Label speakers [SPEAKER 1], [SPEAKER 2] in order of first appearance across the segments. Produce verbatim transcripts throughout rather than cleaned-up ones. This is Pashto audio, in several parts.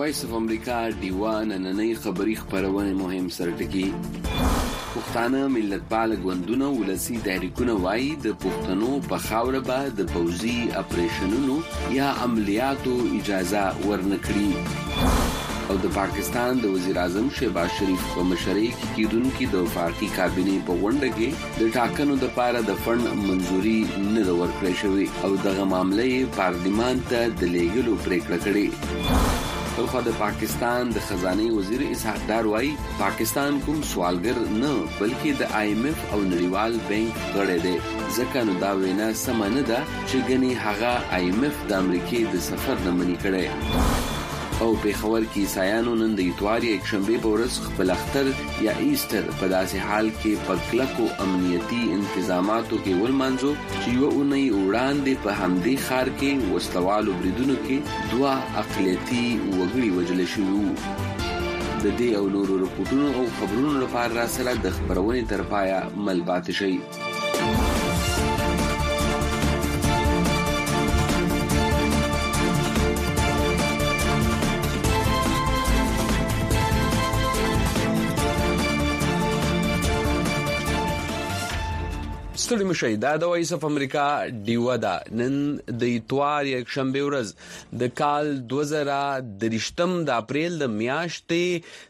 [SPEAKER 1] وایس اف امریکا ډیوا نننۍ خبري خبرونه مهم سرټکی پښتانه ملتپال ګوندونه ولسی تحریکونه وایي د پښتنو په خاوره به د پوزي اپریشنونو یا عملیاتو اجازه ورنکړي او د پاکستان د وزیر اعظم شهباز شریف په مشرۍ کې کیدونکو د وفاقي کابینه په غونډه کې د ټاکنو د لپاره د فند منځوري نه ورکړې شوې او دغه معاملې پارلیمان ته د لیږلو پریکړه کړې. خو د پاکستان د خزانه وزیر اسحاق ډار وايي پاکستان کوم سوالګر نه بلکې د آی ایم ایف او نړیوال بانک غړی دی ځکه نو دا وینا سم نه ده چې ګني هغه آی ایم ایف د امریکای د سفر نه منی کړي. او په خبر کې عیسایانو نن د اتوار یک شنبه په ورځ خپل اختر یا ایسټر په داسې حال کې په کلکو امنیتي انتظاماتو کې ولمانځو چې یو اونۍ وړاندې په همدې ښار کې وسلوالو بریدونو کې دوه اقلیتي وګړي وژل شوي. د دې او نورو رپورټونو او خبرونو لپاره را سره د خبرونې تر پایا ملبات شي. ستړي مشي دا د وایس اف امریکا ډیوا دا نن د اتوار یک شنبه ورځ د کال دوه زره درشتم د اپریل د میاشتې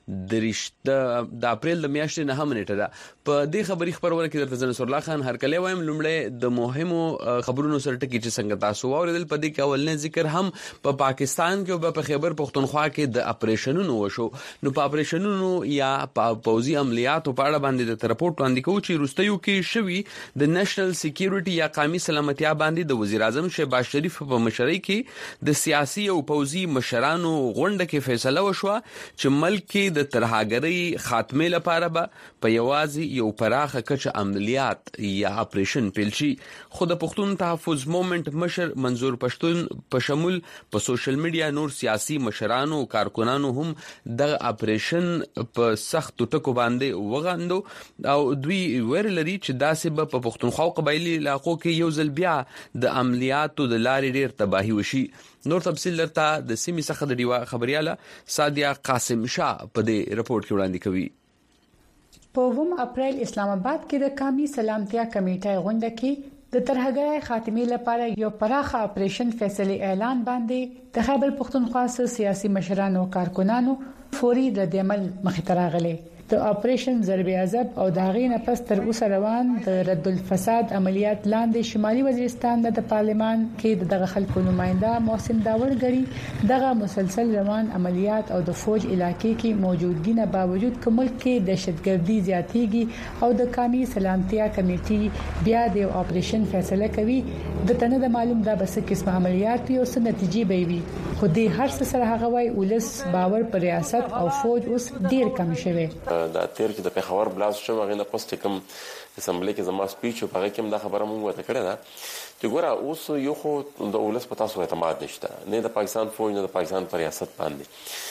[SPEAKER 1] درشت د اپریل د میاشتې نه هم نیټه ده. په دې خبري خبرونه کې درته نصر الله خان هر کله وایم لومړی د مهمو خبرونو سره ټکی چې څنګه تاسو اوریدل په دې کې اولنې ذکر هم په پا پاکستان کې او په خیبر پختونخوا کې د اپریشنونو وشو. نو په اپریشنونو یا په پوزي عملیاتو په اړه باندې د رپورټ وړاندې کوي چې روستیو کې شوی د نېشنل سکیورټي یا قومي سلامتیا باندې د وزیر اعظم شهباز شریف په مشرۍ کې د سیاسي او پوزي مشرانو غونډه کې فیصله وشوه چې ملک کې د ترهګرۍ خاتمه لپاره به په یوازې یو پراخه کچه عملیات یا اپریشن پیل شي. خو د پښتون تحفظ موومېنټ مشر منظور پښتون په شمول په سوشل میډیا نور سیاسي مشرانو او کارکونانو هم د اپریشن په سخت ټکو باندې وغندو او دوی ویل لري چې داسې به په پښتونخوا قبایلی علاقو کې یو ځل بیا د عملیاتو د لارې ډیر تباہي وشي. نور تفصیل درته د سیمې څخه د ډیوا خبرياله سادیا قاسم شاه په دې رپورت کې وړاندې کوي.
[SPEAKER 2] په اووم اپریل اسلام آباد کې د قومي سلامتیا کمیټې غونډه کې د ترهګرۍ خاتمه لپاره یو پراخه اپریشن فیصله اعلان باندې د خیبر پختونخوا سیاسي مشرانو او کارکونانو فوري ردعمل مخې ته راغلي. د اپریشن ضرب عذاب او د هغې نه پس تر اوسه روان د رد الفساد عملیات لاندې شمالي وزیرستان د پارلمان کې دغه خلکو نماینده محسن داور غړي دغه مسلسل روان عملیات او د فوج علاقې کې موجودګي نه باوجود کومل کې دهشتګردي زیاتېږي او د قومي سلامتیا کمیټې بیا د اپریشن فیصله کوي د تنه د معلوم دا بس قسم عملیات او څه نتیجې به وي. خو دې هر څه سره هغه وای ولس باور پر ریاست او فوج اوس ډیر کم شوی.
[SPEAKER 3] دا تیر چې د پیښور بلاس شو هغه نه پوسټ کوم اسمبلی کې زما سپیچ او هغه کوم دا خبره مونږ وته کړه دا چې ګوره اوس یو خو د ولس په تاسو اعتماد نشته نه د پاکستان فوج نه د پاکستان پر ریاست باندې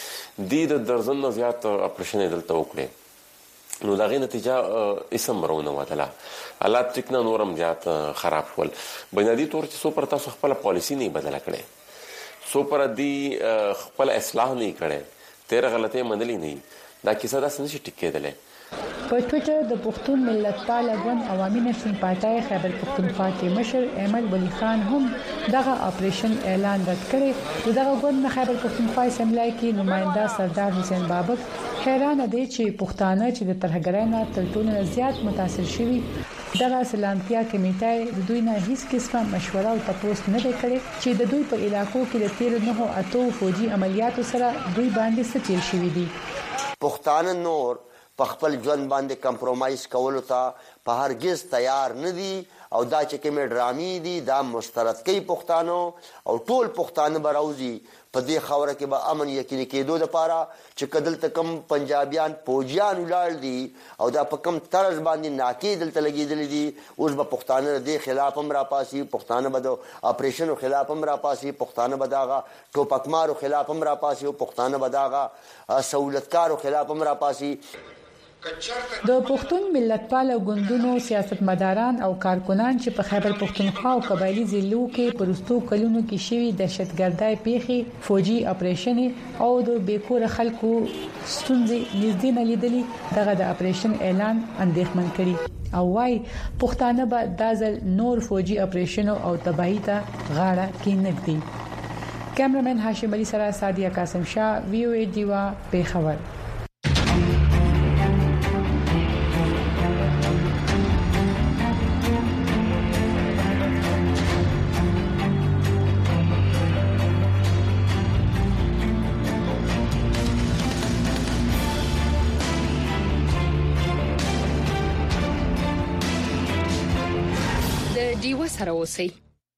[SPEAKER 3] د درزن نه زیات اپریشن دلته وکړي نو دا غي نتیجه اسم مرونه وته حالات ټکنه نورم زیات خراب شول. بنیادی تور چې سو پر تاسو خپل پالیسی نه بدل کړي سو پر دی خپل اصلاح نه کړي تیر غلطه منلي نه دا کیسه داسې نشي ټیکېدلې.
[SPEAKER 2] په ټوئیټر د پښتون ملتپال ګوند عوامي نشین پارټای خیبر پختونخوا کې مشر احمد ولی خان هم دغه اپریشن اعلان رد کړی. دغه ګوند خیبر پختونخوا اسمبلی کې نماینده سردار حسین بابک حیران دي چې پښتانه چې د ترهګرۍ نه تر ټولو زیات متاثر شوي دغه سلامتیا کمیټه د دوی نه هیڅ قسمه مشوره او تپوس نه وکړي چې د دوی په علاقو کې د تیر نه اتو فوجي عملیاتو سره دوی باندې څه تیر شوي دي.
[SPEAKER 4] پښتانه نور په خپل ژوند باندې کمپرومایز کولو ته په هرگز تیار نه دي او دا چې کومه ډرامې دي دا مسترد کوي پښتانه او ټول پښتانه براوزي په دې خوره کې به امن یقیني کېدو لپاره چې کدل تکم پنجابیان فوجیان ولال دي او دا په کم طرز باندې ناکې دلته لګیدل دي اوس به پښتانه دې خلاف هم را پاسي پښتانه به د اپریشن خلاف هم را پاسي پښتانه به داغه ټوپکمارو خلاف هم را پاسي او پښتانه به داغه سہولتکارو خلاف هم را پاسي.
[SPEAKER 2] د پښتون ملتپال ګوندونو سیاستمداران او کارکونان چې په خیبر پښتونخوا او قبایلی ضلعو کې پرستو کلونو کې شوی دهشتګردۍ پیښې فوجي اپریشن او د بیکور خلکو ستونزې نږدې نه لیدلې دغه د اپریشن اعلان اندېښمن کړي او وايي پښتانه به د ځل نور فوجي اپریشن او تباہي ته غاړه کېنږدي کیمرمن هاشم علي سره سادیا قاسم شاه وی او ای دیوا پیښور.
[SPEAKER 5] دیوه سره اوسئ.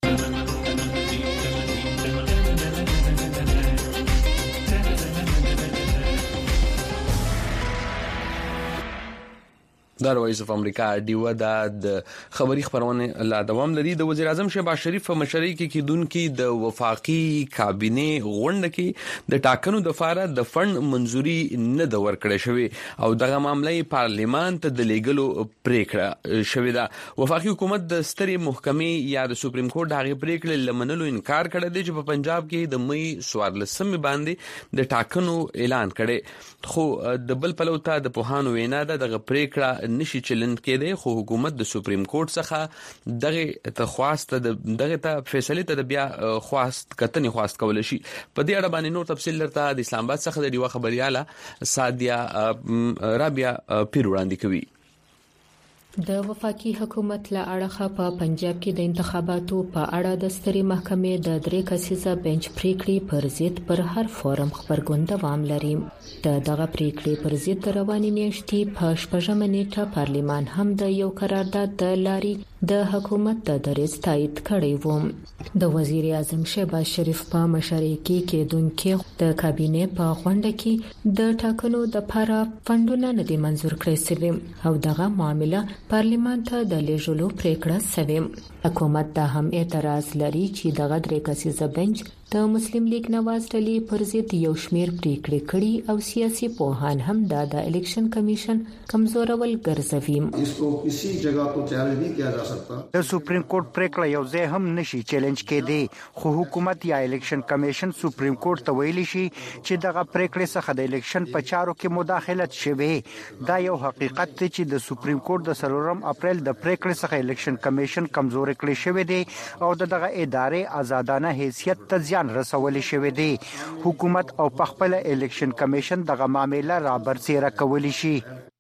[SPEAKER 1] د وایس اف امریکا دیوه د خبری خبرونه لا دوام لري. د وزیر اعظم شهباز شریف په مشرۍ کې کیدونکو د وفاقي کابینه غونډه کې د ټاکنو د فاره د فند منزوري نه د ورکړې شوې او دغه معاملې پارلیمان ته د لیګلو پریکړه شوې ده. وفاقي حکومت د ستري محکمې یا د سپریم کورټ هغه پریکړه لمنلو انکار کړی دی چې په پنجاب کې د مې سوارلسمه باندې د ټاکنو اعلان کړي خو د بل پلوته د پوهانو وینا ده دغه پریکړه نشي چلند کېده خو حکومت د سپریم کورټ څخه دغه تخواست دغه ته فیصله ته بیا خواست کتنې خواست کول شي. په دې اړه باندې نور تفصیل لرته د اسلام آباد څخه د دیوه خبرياله سادیا رابیا پیر وړاندې کوي.
[SPEAKER 6] د وفاقي حکومت له اړخه په پنجاب کې د انتخاباتو په اړه د ستري محکمې د درې کسیزه بنچ پریکړې پر ضد پر هر فورم خبرګون دوام لري. د دغه پریکړې پر ضد رواني میاشتې په شپږمه نیټه پارلیمان هم د یو قرارداد د لاري د حکومت د دریځ تایید کړی و. د وزیر اعظم شهباز شریف په مشرۍ کې کېدونکو د کابینې په غونډه کې د ټاکنو د لپاره فندونه نه دي منزور کړی شوی او دغه معاملې پارلیمان ته د لیږلو پریکړه شوې. حکومت دا هم اعتراض لري چې دغه درې کسیزه بنچ د مسلم لیگ نواز ډلې پر ضد یو شمیر پریکړې کړي او سیاسي پوهان هم دا د الیکشن کمیشن کمزورول ګرځوي.
[SPEAKER 7] اسکو کسی جگہ کو چیلنج نہیں کیا جا سکتا.
[SPEAKER 8] د سپریم کورټ پریکړه یو ځای هم نشي چیلنج کېدی خو حکومت یا الیکشن کمیشن سپریم کورټ ته ویلي شي چې دغه پریکړې څخه د الیکشن په چارو کې مداخلت شوه. دا یو حقیقت دی چې د سپریم کورټ د څلورم اپریل د پریکړې څخه الیکشن کمیشن کمزور کړی شوی دی او دغه ادارې آزادانه حیثیت ته زیان رسولي شوی دی. حکومت او پخپل الیکشن کمیشن دغه معاملې را برسېره کولی شي.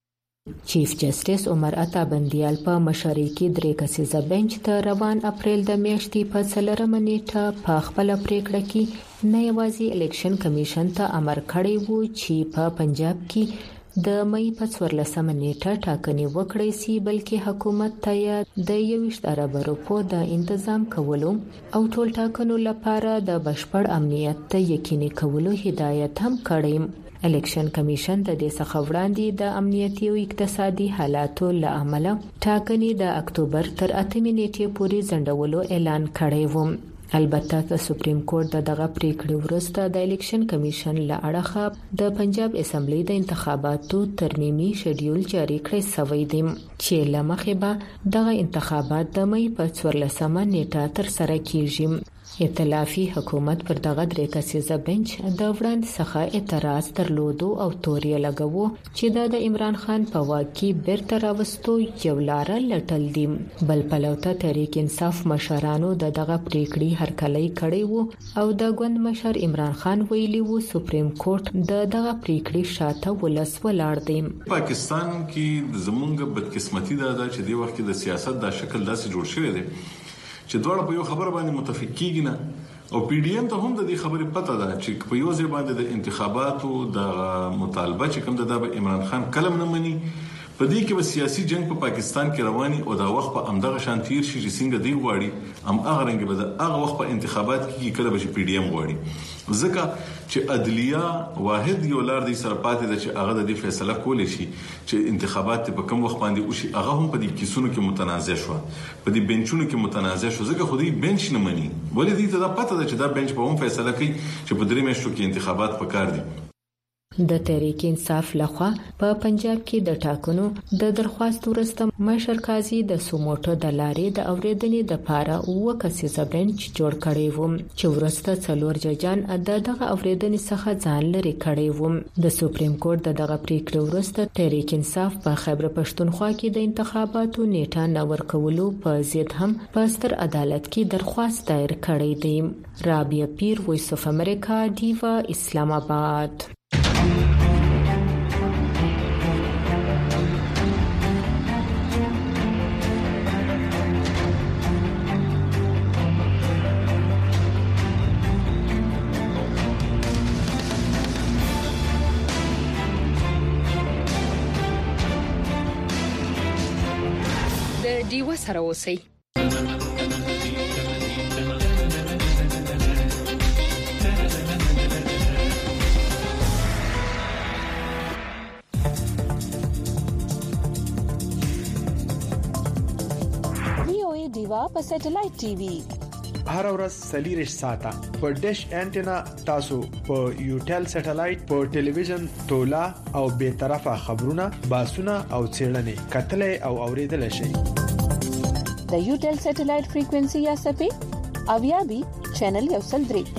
[SPEAKER 6] چیف جسټس عمر عطا بندیال په مشرۍ کې درې کسیزه بنچ ته روان اپریل د میاشتې په څلورمه نیټه په خپل پریکړه کې نه یوازې الیکشن کمیشن ته امر کړی وو چې په پنجاب کې د مې په څوارلسمه نیټه ټاکنې وکړې سي بلکې حکومت ته د یویشت ارب روپو د تنظیم کولو او ټول ټاکنو لپاره د بشپړ امنیت ته یقیني کولو هدایت هم کړی. الیکشن کمیشن د دې څخه وړاندې د امنیتي او اقتصادي حالاتو له امله ټاکنې د اکتوبر تر اتمې نیټې پورې ځنډولو اعلان کړی و. البته د سپریم کورټ د دغه پریکړې وروسته د الیکشن کمیشن له اړخه د پنجاب اسمبلی د انتخاباتو ترمیمي شیډیول جاری کړی شوی دی چې لمخې به دغه انتخابات د مې په څوارلسمه نیټه تر سره کیږي. ائتلافي حکومت پر دغه درې کسیزه بنچ د وړاندې څخه اعتراض درلودو او توري لګوو چې دا د عمران خان په واک کې بیرته راوستو یو لار لټل دي. بل پلوته تحریک انصاف مشرانو د دغه پریکړې هرکلی کړی وو او د ګوند مشر عمران خان ویلي وو سپریم کورټ د دغه پریکړې شاته ولس ولاړ دی.
[SPEAKER 9] پاکستان کې زمونږ بدقسمتي ده چې د وخت د سیاست د شکل داسې جوړ شوی دی چې دواړه په یو خبره باندې متفق کیږي نه او پی ډی ایم ته هم د دې خبرې پته ده چې په یو ځای باندې د انتخاباتو د مطالبه چې کوم د عمران خان کلم نه مني په دې کې به سیاسي جنگ په پاکستان کې رواني او دا وخت په امدغه شانتیر شي چې څنګه دی غواړي ام هغه رنګ به د هغه وخت په انتخابات کې کله به پی ډی ایم غواړي ځکه چې عدلیه واحد یو لار دی سره پاتې ده چې هغه د دې فیصله کولی شي چې انتخابات په کوم وخت باندې وشي. هغه هم په دې کیسونو کې متنازع شو په دې بنچونو کې متنازع شو ځکه خو دې بنچ نه مني ولې دې ته دا پته ده چې دا بنچ په هم فیصله کوي چې په درې میاشتو کې انتخابات پکار دي.
[SPEAKER 6] د تحریک انصاف لخوا په پنجاب کې د ټاکنو د درخواست ورسته مشر قاضي د سوموټو د لارې د اوریدنې د پاره او کسیزه بنچ جوړ کړی و چې ورسته څلور ججان د دغه اوریدنې څخه ځان لري کړی و د سپریم کورت د دغه پریکړې ورسته تحریک انصاف په خیبر پښتونخوا کې د انتخاباتو نیټه نه ورکولو په ضد هم په ستر عدالت کې درخواست دایر کړی دی. رابعه پیر، وایس اف امریکا، ډیوا، اسلام آباد.
[SPEAKER 5] د ډیوا سره اوسئ.
[SPEAKER 10] دیوا په سټلایټ ټي وي
[SPEAKER 11] هر ورځ سلیریش ساته په ډیش انټینا تاسو په یوټل سټلایټ په ټلویزیون تولا او به طرفه خبرونه باسونه او چیرنې کتلې او اوریدل شي.
[SPEAKER 10] د یوټل سټلایټ فریکوئنسي یا سپې اویا بي چینل یو سل درې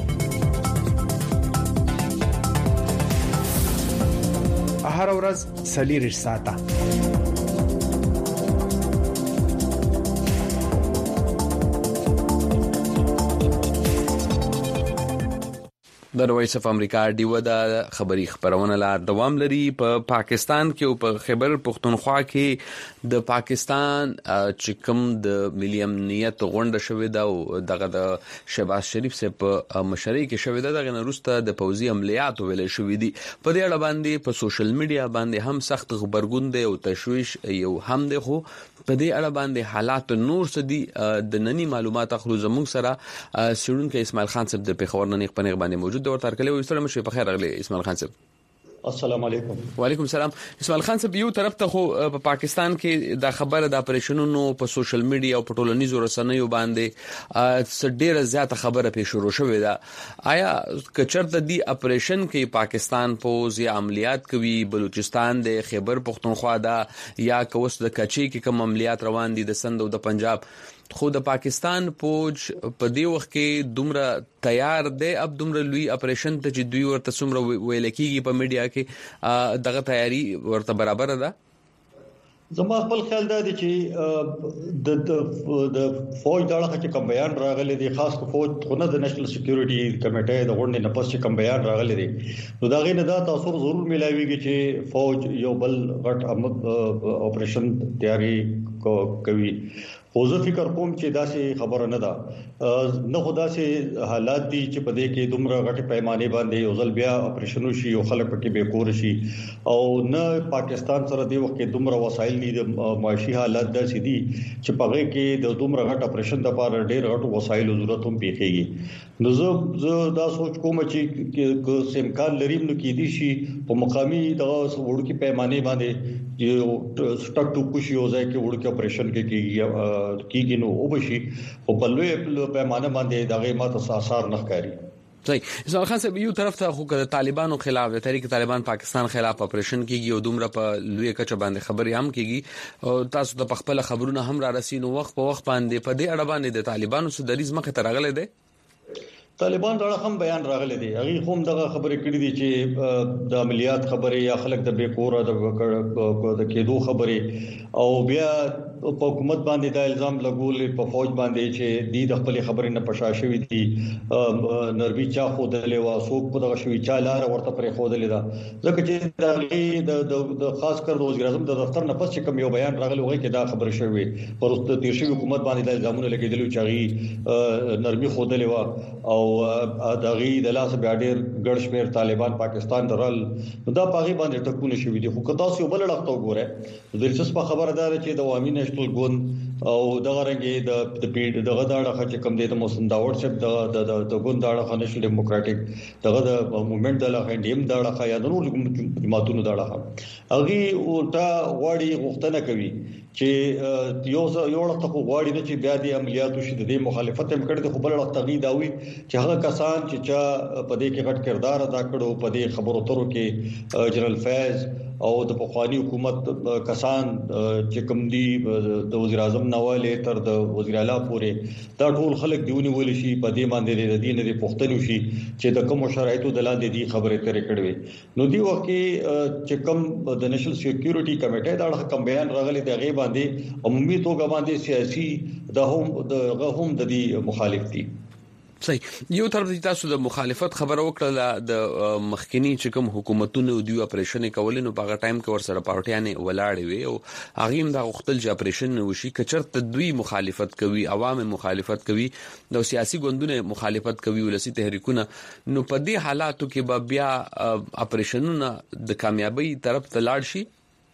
[SPEAKER 11] هر ورځ سلیریش ساته.
[SPEAKER 1] د وایس اف امریکا ډیو د خبری خبرونه لا دوام لري. په پا پاکستان کې او په خیبر پختونخوا کې د پاکستان چې کوم د ملي امنیت غونډه شوې ده او دغه د شهباز شریف سره په مشرۍ کې شوې ده دغه نورسته د پوزي عملیات ویلې شوې دي. په دې اړه باندې په سوشل میډیا باندې هم سخت خبرګون دی او تشویش یو هم دی، خو په دې اړه باندې حالات نور څه دي د نننی معلومات اخلو زموږ سره سړونکو اسماعیل خان صاحب د پیښور ننګ پنځ باندې موجود ورته کله وي. سلام شي په خیر غلي اسماعیل خان صاحب.
[SPEAKER 12] السلام علیکم.
[SPEAKER 1] وعلیکم السلام. اسماعیل خان صاحب، یو طرف ته خو په پاکستان کې د خبره د اپریشنونو په سوشل میډیا او په ټولنیزو رسنیو باندې ډیره زیاته خبره پیښ شروع شوې ده. آیا کچرته دی اپریشن کې پاکستان پوز یا عملیات کوي بلوچستان د خیبر پختونخوا دا یا کوس د کچي کې کوم عملیات روان دي د سند او د پنجاب، خو د پاکستان فوج په دې وخت کې دومره تیار دی اب دومره لوی اپریشن ته چې دوی ورته څومره ویل کېږي په میډیا کې دغه تیاری ورته برابر ده؟
[SPEAKER 12] زما خپل خیال دا دی چې د د فوج دغه چې کوم بیان راغلی دی، خاص کو فوج خو نه د نېشنل سکیورټي کمیټې د غونډې نه پس چې کوم بیان راغلی دی نو دا غي نه دا تاسو ضرور ملایويږي چې فوج یو بل غټ اپریشن تیاری کوي. خو زه فکر کوم چې داسې خبره نه ده، نه خو داسې حالات دي چې په دې کې دومره غټ پیمانه باندې یو ځل بیا اپریشنو شي او خلک پکې به کور شي، او نه پاکستان سره د وخت کې دومره وسایل دي، د معاشي حالات داسې دي چې په هغه کې د دومره غټ اپریشن د لپاره ډېر غټ وسایل ضرورت هم پیښیږي. نو زه زه دا سوچ کوم چې سمکان لري نو کې دي شي په مقامي د وړوکی پیمانه باندې یو سټک ټو کوشي او ځکه وړوکی اپریشن کې کیږي کیږي نو وبشي او په لوی پیمانه باندې دغه ماته اثر نه ښکاري.
[SPEAKER 1] صحیح. اسماعیل خان صاحب، یو طرف ته خو د طالبانو خلاف د تحریک طالبان پاکستان خلاف اپریشن کیږي او دومره په لوی کچه باندې خبري هم کیږي او تاسو د خپل خبرونه هم را رسینو وخت په وخت باندې په دې اړه باندې د طالبانو سره دریز مخه ترغله ده.
[SPEAKER 12] طالبان دا هم بیان راغلي دي، هغه هم دغه خبرې کړې دي چې د عملیات خبرې یا خلک د بیکوره د د کېدو خبرې او بیا په حکومت باندې دا الزام لګول په فوج باندې چې د د خپل خبرې نه پښا شوې دي، نروي چا خو د لیوا سوق په دغه شوې چا لار ورته پرې خو دلې دا ځکه چې د د خاص کر د وزیر اعظم د دفتر نه پس چې کوم یو بیان راغلی وای کې دا خبره شوې پرسته تیر شوی حکومت باندې د الزامونه لګیدل چې غي نرمي خو دلې وا او دغه د لاس بیا ډېر ګډ شمیر طالبان پاکستان درل دا پاغي باندې ټکونه شوې دي. خو کتا سو بل لړخته وګوره دلچسپ خبردار چې د عوامي نېشنل ګوند او دغه رنګي د د پیډ دغه داړه چې کوم د موسم دا واتس اپ د د ګوند داړه نېشنل ډیموکراټک دغه د موومېنټ د لخوا ډیم داړه یا د نور جماعتونو داړه هغه ورته واړی غوښتنه کوي چې یو یو وخت خو غواړي نه چې بیا د عملیاتو شي د مخالفت هم کړي خو بل وخت تغید اوي چې هغه کسان چې چا په دې کې غټ کردار ادا کړو په دې خبرو ترو کې جنرال فیض او د پخوانی حکومت کسان چې کوم دي د وزیر اعظم نواله تر د وزیر اعلی پورې دا ټول خلک دیونی ول شي په دې باندې د دین د پښتنو شي چې د کوم شرایطو د لاندې دي خبرې ترې کړې نو دی وخت چې کوم د نېشنل سکیورټي کمیټه دا کوم بیان راغلی د غیب باندې عمومي توګه باندې سیاسي د هم د هم د دې مخالف دي
[SPEAKER 1] صحیح یو طرف د تاسو د مخالفت خبره وکړه د مخکنی چې کوم حکومتونو دی اپریشن کول نو په هغه ټایم کې ور سره پارټیانه ولاړې وي او هغه هم د غختل چې اپریشن وشي کچرته دوی مخالفت کوي عوام مخالفت کوي د سیاسي ګوندونو مخالفت کوي ولسی تحریکونه نو په دې حالاتو کې بیا اپریشنونه د کامیابی طرف ته لاړ شي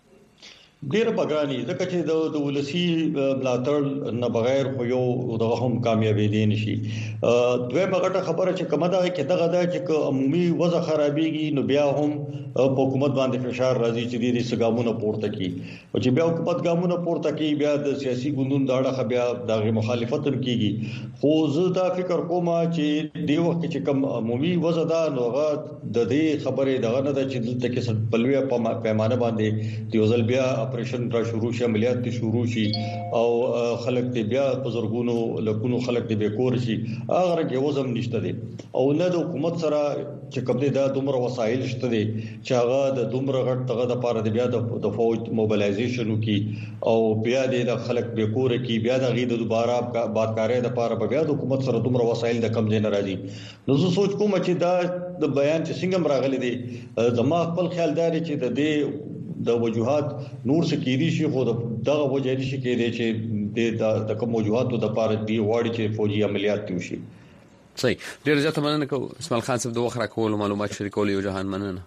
[SPEAKER 12] ډیر بګرانی ځکه چې د ولسی بلاتړ نه بغیر خو یو دغه هم کامیابی دي نشي دوی بغټه خبره چې کومه ده کې دغه ده چې عمومي وضع خرابېږي نو بیا هم په حکومت باندې فشار راځي چې د دې سګامونو پورته کی او چې بیا حکومت ګامونو پورته کی بیا د سیاسي ګوندونو د اړه بیا د مخالفت کیږي خو زه دا فکر کوم چې دی وخت چې کوم عمومي وضع ده نو هغه د دې خبره دغه نه ده چې دلته کې بلوي په پیمانه باندې دی ځل بیا اپریشن را شروع شي عملیات ته شروع شي او خلک ته بیا بزرګونو لکونو خلک ته به کور شي هغه کې وزم نشته دي او نه د حکومت سره چې کوم دي د دومره وسایل شته دي چې هغه د دومره غټ دغه د پاره د بیا د فوج موبلایزیشن کی او بیا د خلک به کور کی بیا د غید دوباره بادکاري د پاره بیا د حکومت سره دومره وسایل د کم ځای نه راځي نو زه سوچ کوم چې دا د بیان چې څنګه راغلي دي زما خپل خیال دی چې د دې د وجوهات نور څه کېدي شي خو دغه وجه دي چې کېدي چې د کوم وجوهاتو د پاره دی واړي چې فوجي عملیات وشي
[SPEAKER 1] صحیح ډیر زیات مننه کوم اسماعیل خان صاحب د وخت راکول معلومات شریکول یو جهان مننه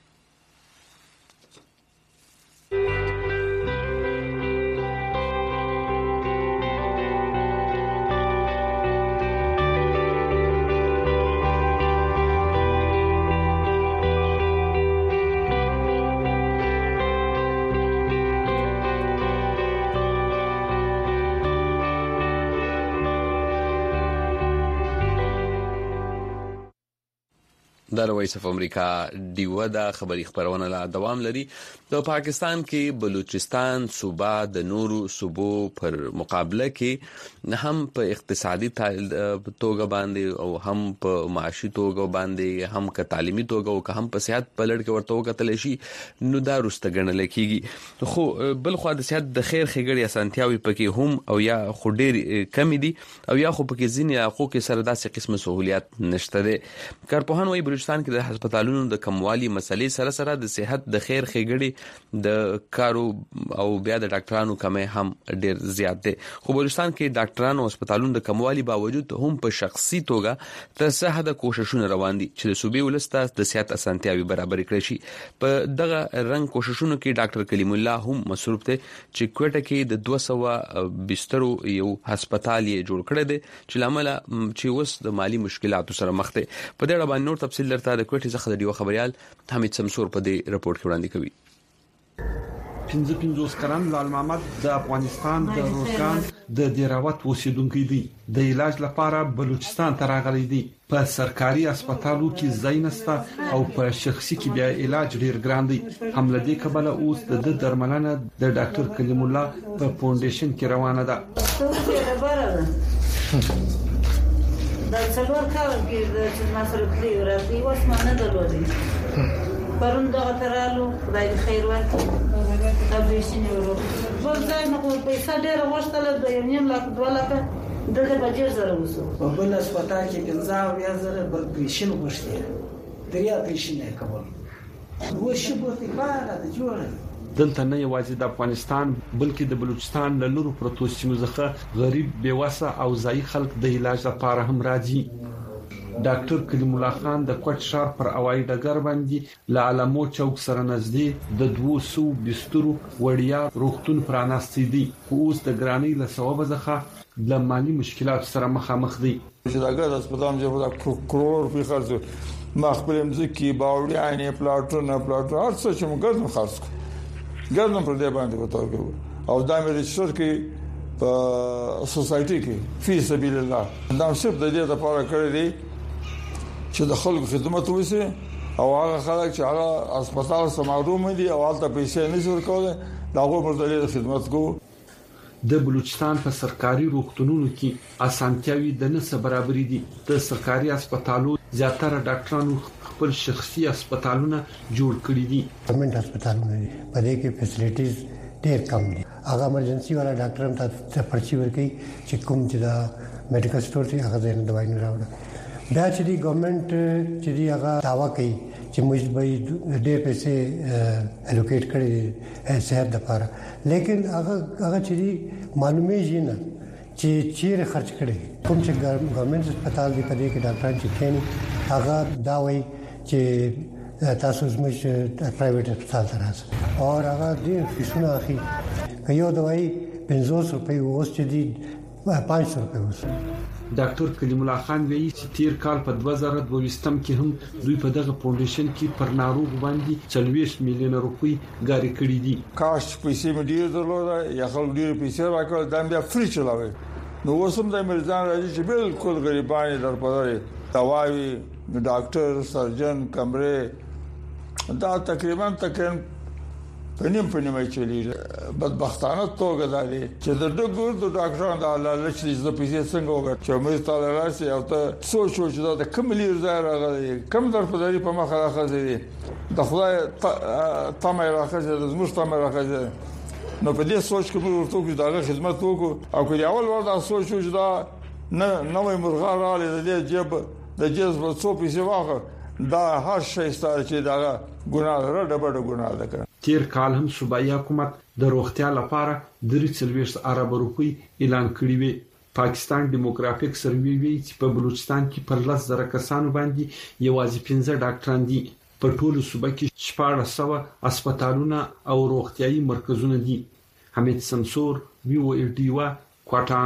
[SPEAKER 1] د وایس اف امریکا دیو دا خبري خبرونه لا دوام لري د پاکستان کې بلوچستان صوبه د نورو صوبو پر مقابله کې هم په اقتصادي توګه باندې او هم په معاشي توګه باندې هم په تعلیمي توګه او هم په صحت په لړ کې ورته وکتل شي نو دا رسته ګڼل کیږي خو بل خو د صحت د خیر خګړی اسانتیاوي پکې هم او یا خو ډیر کم دي او یا خو پکې ځینې حقوق سره داسې قسمه سہولیات نشته دي کارپوهان وايي بلوچستان کې د هسپتالونو د کموالي مسلې سره سره د صحت د خیر خګړی د کارو او بیا د ډاکټرانو کمه هم ډیر زیات دي خو بلوچستان کې ډاکټرانو او هسپتالونو د کموالي باوجود هم په شخصي توګه تر څه حد کوششونه روان دي چې د صوبې ولسته د صحت اسانتیاوي برابر کړي شي په دغه رنګ کوششونو کې ډاکټر کلیم الله هم مصروف دي چې کوټه کې د دوه سوه بسترو یو هسپتال یې جوړ کړی دی چې لامل چې اوس د مالی مشکلاتو سره مخ دي په دې اړه باندې نور تفصیل درته د کوټې څخه د یو خبريال حمید سمسور په دې رپورت کې وړاندې کوي
[SPEAKER 13] پنځه پنځوس کلن لال محمد د افغانستان د روزګان د دیراوت اوسیدونکو دی د علاج لپاره بلوچستان ته راغلی دی په سرکاري هسپتالو کې ځای نشته او په شخصي کې بیا علاج ډیر ګران دی هم لدی کبل اوس د درملنه د ډاکټر کلیم الله په فاونډیشن کې روانه ده
[SPEAKER 14] د څلور کال کې د چې مسره کلی ورته اوس ما نه درلودي پرون دا ترالو خدای خیر ورکړي تبریشنی ورو بل ځای نه کوم پیسې ډېر وشتل د یم لا دوله دغه بجیر زره وسو
[SPEAKER 15] په بل هسپتال کې پنځه او بیا زره بل پریشن وشته دریا پریشن نه کول و شي په تکاره د جوړه
[SPEAKER 13] دلته نه یوازې د افغانستان بلکې د بلوچستان له لورو پروتو سیمو څخه غریب بیوسه او ځای خلک د علاج لپاره هم راځي ډاکټر کلیم الله خان د کوټ شهر پر اوای ډګر باندې له علمو چوک سره نږدې د دوه سو بسترو وړیا روغتون پرانستې دي اوس د ګرانی له سبب څخه د مالی مشکلات سره مخامخ دي
[SPEAKER 16] چې داګه هسپتال جوړ د کروڑ په خرڅ ما خپل مزکی باوړی عینې پلاټونه پلاټ هر څه چې موږ ګرځم خاص ګرځم پر دې باندې وتاو او دا مې رجستر کې په سوسايټي کې فی سبیل الله دا صرف د دې لپاره کړی دی چې د خلکو خدمت وشي او هغه خلک چې هغه هسپتال سره معلوم دي او حالت پیسې نه زور کوي دا غوړ د خدمت کو
[SPEAKER 13] د بلوچستان په سرکاري روغتونونو کې اسانتیاوي د نسبت برابرۍ دي د سرکاري هسپتالو زیاتره ډاکټرانو خپل شخصي هسپتالونه جوړ کړی دي
[SPEAKER 17] ګورنمنت هسپتالونه دي په دې کې فیسیلیټیز ډېر کم دي هغه ایمرجنسي والا ډاکټر هم ته پرچی ورکړي چې کوم چې دا میډیکل سٹور ته هغه ځای نه دوايي نه راوړي دا چې دی ګورنمنت چې دی هغه داوا کوي چې موږ به ډېر پیسې الوکیټ کړي صحت لپاره لیکن هغه هغه چې دی معلومه یې نه چې چیرې خرج کړي کوم چې ګورنمنت هسپتال دی په دې کې ډاکټران چې کېني هغه دا وایي چې تاسو زموږ پرایویټ هسپتال ته راځئ او هغه دې فیسونه اخی یو دوايي پنځوس روپۍ اوس چې دی پنځه سوه روپۍ اوس
[SPEAKER 13] ډاکټر کلیم الله خان وایي چې تیر کال په دوه زره دوه کې هم دوی په دغه فاونډیشن کې پر ناروغ باندې څلوېښت میلیون روپۍ غاري کړې دي
[SPEAKER 16] کاش پیسې مې ډیر درلوده یا خلک ډیر پیسې راکړل دا بیا فری چلاوي نو وسم د مرزان راځي چې بالکل غریبانه درپداري دواوی ډاکټر سرجن کمرې دا تقریبا تقریبا پنیم پنیم چلی بدبختانه توګه دا دي چې د ډګور د ډاکټرانو د حلاله چې د پیسې څنګه وګټ چې موږ تعالی راشي او ته سوچ چې دا کوم لیر ځای راغلی کوم درپداري په مخه راخځي د خدای تمه راخځي د زموږ تمه راخځي نو په دې سوچ کې موږ ورته کوو دا خدمت وکړو او کله اول ور دا سوچ چې دا نه نوې مرغه رااله د دې جيب د جذب څو پیسې واخه دا هر شي ستاره چې دا ګناه را ډبره ګناه ده
[SPEAKER 13] تیر کال هم صوبایي حکومت د روغتیا لپاره درې څلوېښت ارب روپۍ اعلان کړی وي پاکستان ډیموګرافیک سروې وی چې په بلوچستان کې پر لس زره کسانو باندې یوازې پنځه ډاکټران دي په ټولو صوبه کې شپږ سوه هسپتالونه او روغتيایي مرکزونه دي حمید سمسور وی او ال ډي وا کوټا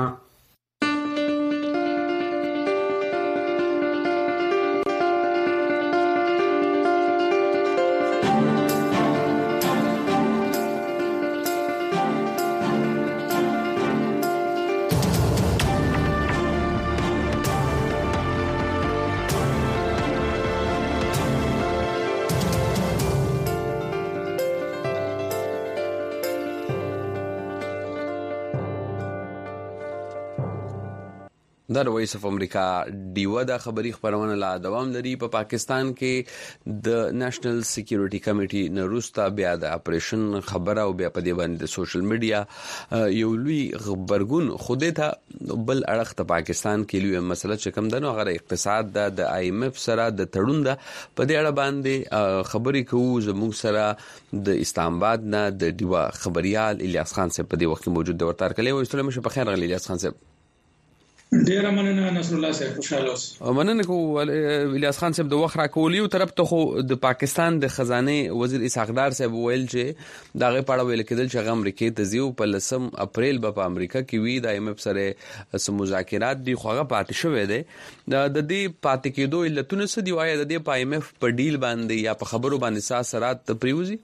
[SPEAKER 1] د وایس اف امریکا ډیو د خبري خبرونه لا دوام لري په پا پاکستان کې د نېشنل سکیورټي کمیټي نروستا بیا د اپریشن خبره او بیا په دی باندې د سوشل میډیا یو لوی خبرګون خوده ته بل اړخ ته پاکستان کې لوی مسله چې کوم دنو غره اقتصاد د آی ایم اف سره د تړون د په دې اړه باندې خبري کوو زموږ سره د اسلام آباد نه د ډیو خبريال الیاس خان صاحب په دې وخت موجود د ورتار کلی او استلم شه په خیر غلی الیاس خان صاحب
[SPEAKER 18] ډیر مننه نصر الله صاحب خوشاله اوس
[SPEAKER 1] مننه کو الیاس خان صاحب د وخت راکولیو طرف ته خو د پاکستان د خزانه وزیر اسحاقدار صاحب ویل چې داغه پاړه ویل کېدل چې امریکای ته زیو په لسم اپریل په امریکا کې وی د ایم اف سره سم مذاکرات دی خوغه پاتې شوې ده د دې پاتې کېدو علتونه څه دی وایي د دې په ایم اف په ډیل باندې یا په خبرو باندې ساسرات پریوزي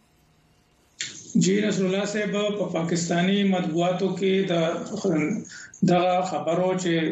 [SPEAKER 18] جی نصر الله صاحب په پاکستانی مطبوعاتو کې د دا خبرو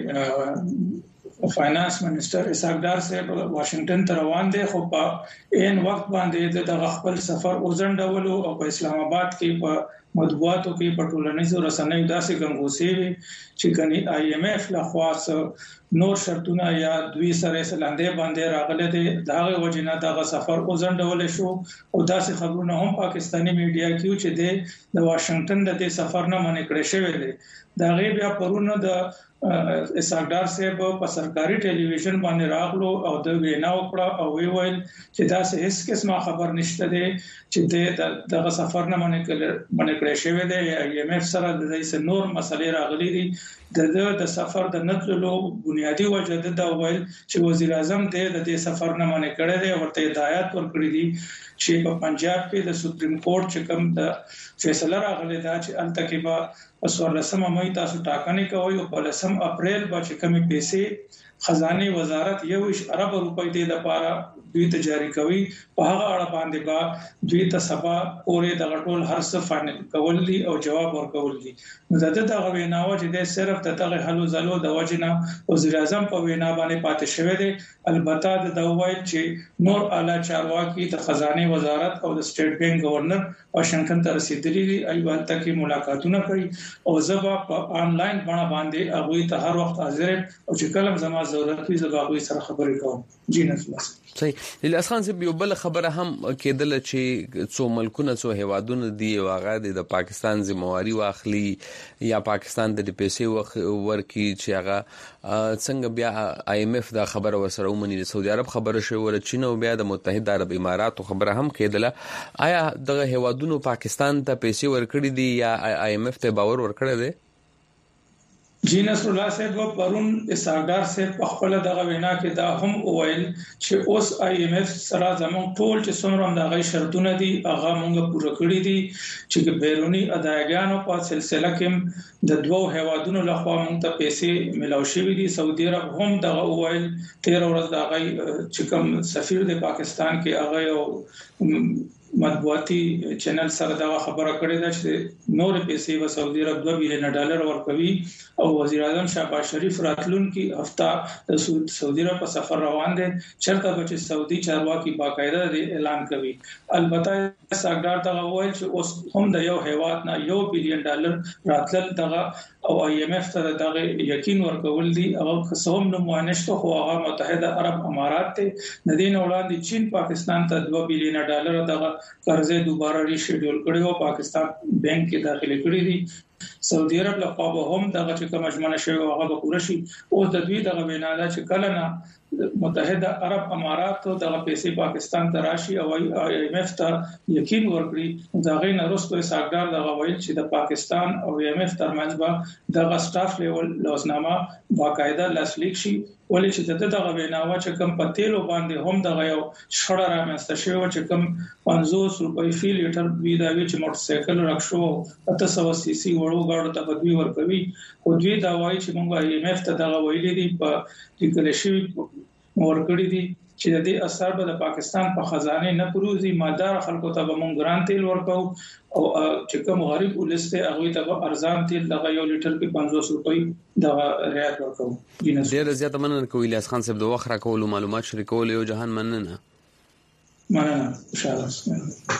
[SPEAKER 18] چې فاینانس منسٹر اسحاقدار صاحب واشنگټن ته روان دي خو په ان وخت باندې د خپل سفر اوزنډولو او په اسلام آباد کې په مطبوعاتو کې په ټولنیزو رسنیو داسې ګنګوسې وي چې کني آی ایم ایف له خوا نور شرطونه یا دوی سره سلاندې باندې راغلي دي داغه وجنه دغه سفر اوزنډول شو او داسې خبرونه هم پاکستانی میډیا کې چې د واشنگټن د دې سفر نه منې کړې شوې دي دا غي بیا پرونه د اسحاقدار صاحب په سرکاري ټلویزیون باندې راغلو او د وینا وکړه او وی ویل چې دا هیڅ قسمه خبر نشته دی چې دغه سفر نه منې کړې شوې ده یا ایم اف سره د دې نور مسلې راغلي دي د د سفر د نتلو بنیادی وجه د ویل چې وزیر اعظم د دې سفر نه منې کړې ده ورته هدایت ورکړي دي چې په پنجاب کې د سپریم کورټ چې کوم د فیصله راغلی دا چې التکبا سورلسم مې تاسو ټاکنې کوي او په لسم اپریل باندې کمی پیسې خزانه وزارت یو ارب روپۍ د لپاره دوی ته جاری کوي په هغه اړه باندې با دوی ته سبا اورې د غټول هر څه فاینل کول دي او جواب ورکول دي نو د دغه ویناوه چې د صرف د دغه حلو زلو د وجنه وزیر اعظم په وینا باندې پاتې شوی دی البته د دوی چې نور اعلی چارواکي د خزانه وزارت او د سټیټ بانک گورنر واشنگټن ته رسیدلي دي ایوان ته کې ملاقاتونه کوي او زبا په انلاین باندې باندې هغه ته هر وخت حاضر او چې کلم زما ضرورت وي زبا هغه سره خبرې کوم جی نفس
[SPEAKER 1] صحیح الیاس خان صاحب یو بل خبره هم کېدل چې څو ملکونه څو هیوادونه دی او هغه د پاکستان ذمہواری واخلي یا پاکستان د پیسې ورکی چې هغه څنګه بیا آی ایم ایف دا خبره ورسره ومني د سعودي عرب خبره شوی ور چین او بیا د متحده عرب اماراتو خبره هم کېدله آیا دغه هیوادونو پاکستان ته پیسې ورکړي دي یا آی ایم ایف ته باور ورکړی دی
[SPEAKER 18] جی نصر الله صاحب پرون اساګدار صاحب په خپل دغه وینا کې دا هم وویل چې اوس آی ایم ایف سره زموږ ټول چې څومره د غي شرطونه دي هغه موږ پوره کړی دي چې بیرونی ادایګانو په سلسله کې د دوو هیوادونو لخوا موږ ته پیسې ملاوي شوې دي سعودي عرب هم دغه وویل تیر ورځ د غي چې کوم سفیر د پاکستان کې هغه یو مطبوعاتي چینل سره دا خبره کړې ده چې نور پیسې به سعودي عرب دوه بلین ډالر ورکوي او وزیر اعظم شهباز شریف راتلون کی هفته د سعودي عرب په سفر روان دي چرته به چې سعودي چارواکي باقاعده اعلان کوي البته ساګدار دا وایي چې اوس هم د یو هیواد نه یو بلین ډالر راتل دغه او آی ایم ایف ته دغه یقین ورکول دي او قسم نو مانشته خو هغه متحده عرب امارات ته ندین وړاندې چین پاکستان ته دوه بلین ډالر دغه قرضې دوباره ری شیډول کړي او پاکستان بانک کې داخلي کړي دي سعودي عرب له خوا به هم دغه چې کوم اجمنه شوی هغه به پوره شي او د دوی دغه وینا ده چې کله نه متحده عرب امارات دغه پیسې پاکستان ته راشي او آی ایم ایف ته یقین ورکړي دا غي نه رسته ساګدار دغه ویل چې د پاکستان او آی ایم ایف ترمنځ به دغه سټاف لیول لوزنامه باقاعده لاسلیک شي ولې چې دغه ویناوه چې کوم پتیلو باندې هم دغه یو شړه رامنځته شوی چې کوم پنځوس روپۍ فی لیټر وی دا وی چې موټر سایکل رکشو اته سو سی سی وړو غاړو ته بدوي ورکوي او دوی دا وایي چې موږ آی ایم ایف ته دغه ویلي دي په لیکل شوی ورکړی دي چې د دې اثر به د پاکستان په خزانه نه پروزي مالدار خلکو ته به مونږ ګران تیل ورکو او چې کوم غریب ولسته هغه ته به ارزان تیل دغه یو لیټر کې پنځوس روپۍ دغه رعایت ورکو.
[SPEAKER 1] ډیر زیات مننه کوم الیاس خان صاحب د وخت راکول معلومات شریکول یو جهان مننه
[SPEAKER 18] مننه ان شاء الله.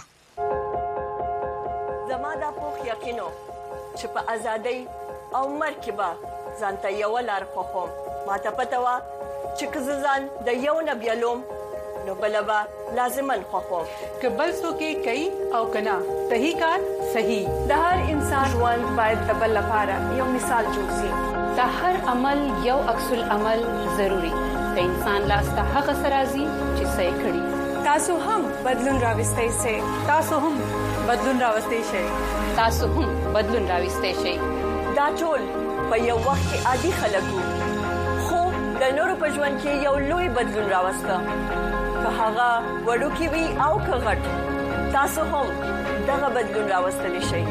[SPEAKER 19] زما د پوخ یقینو چې په ازادۍ او مرکبه ځانته یو لار خو ما ته پته و چې کززان د یو نبیلوم نو بلبا لازمن خوخو
[SPEAKER 5] کبل سو کې کوي او کنا صحیح کار صحیح د هر انسان ژوند باید د بل لپاره یو مثال جوړ شي د هر عمل یو عکس العمل ضروری د انسان لاس ته هغه سرازي چې صحیح کړي
[SPEAKER 20] تاسو هم بدلون راوستئ سي
[SPEAKER 5] تاسو هم بدلون راوستئ شي تاسو هم بدلون راوستئ شي
[SPEAKER 19] دا ټول په یو وخت کې عادي خلکو د نورو په ژوند کې یو لوی بدلون راوسته که هغه وړوکی وي او که غټ تاسو هم دغه بدلون راوستلی شئ.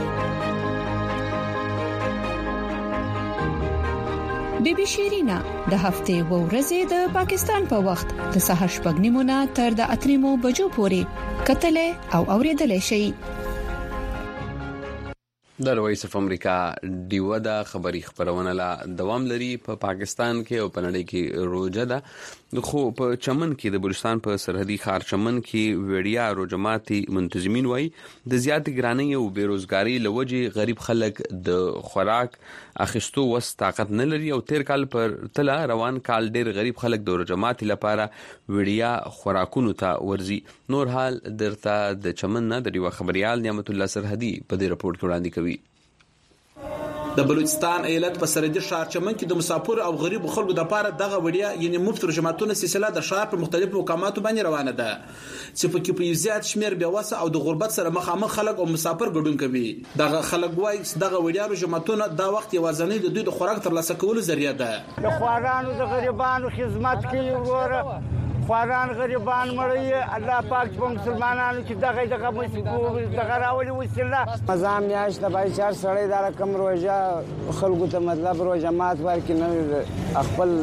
[SPEAKER 10] بی بی شیرینا د هفته و ورځې د پاکستان په وخت د سهار شپږ نیمو نه تر د اتریمو بجو پورې کتلې او اوریدلې شي.
[SPEAKER 1] د رئیس امریکا دیو دا خبري خبرونه لا دوام لري په پا پاکستان کې او په نړۍ کې روزه ده خو په چمن کې د بلوچستان په سرحدي ښار چمن کې وړیا روجماتي منتظمین وای د زیات ګرانۍ او بیروزګاری لوجه غریب خلک د خوراک اخیستو وس طاقت نه لري او تیر کال پر تلا روان کال ډیر غریب خلک د روجماتي لپاره وړیا خوراکونو ته ورزي. نور حال درته د چمن نه د یو خبريال نعمت الله سرحدي په دې رپورت کې وړاندې کوي.
[SPEAKER 21] د بلوچستان ایالت په سرحدي ښار چمن کې د مسافر او غریب خلکو د پاره دغه وړیا یعنی مفت رجماتونه سلسله د ښار په مختلفو مقاماتو باندې روانه ده چې په کې په زیات شمیر بیوسه او د غربت سره مخامخ خلک او مسافر ګډون کوي. دغه خلک وایي دغه وړیا رجماتونه د وخت یوازنۍ د دوی د خوراک ترلاسه کولو ذریعہ ده.
[SPEAKER 8] د خوارانو د غریبانو خدمت کوي وره
[SPEAKER 3] خواران غریبان مړی الله پاک په مسلمانانو کې دغه دغه مو دغه راولي وسیله مزام میاش د بایچار سړی دا رقم روزه خلکو ته مطلب روزه مات ورکې نه خپل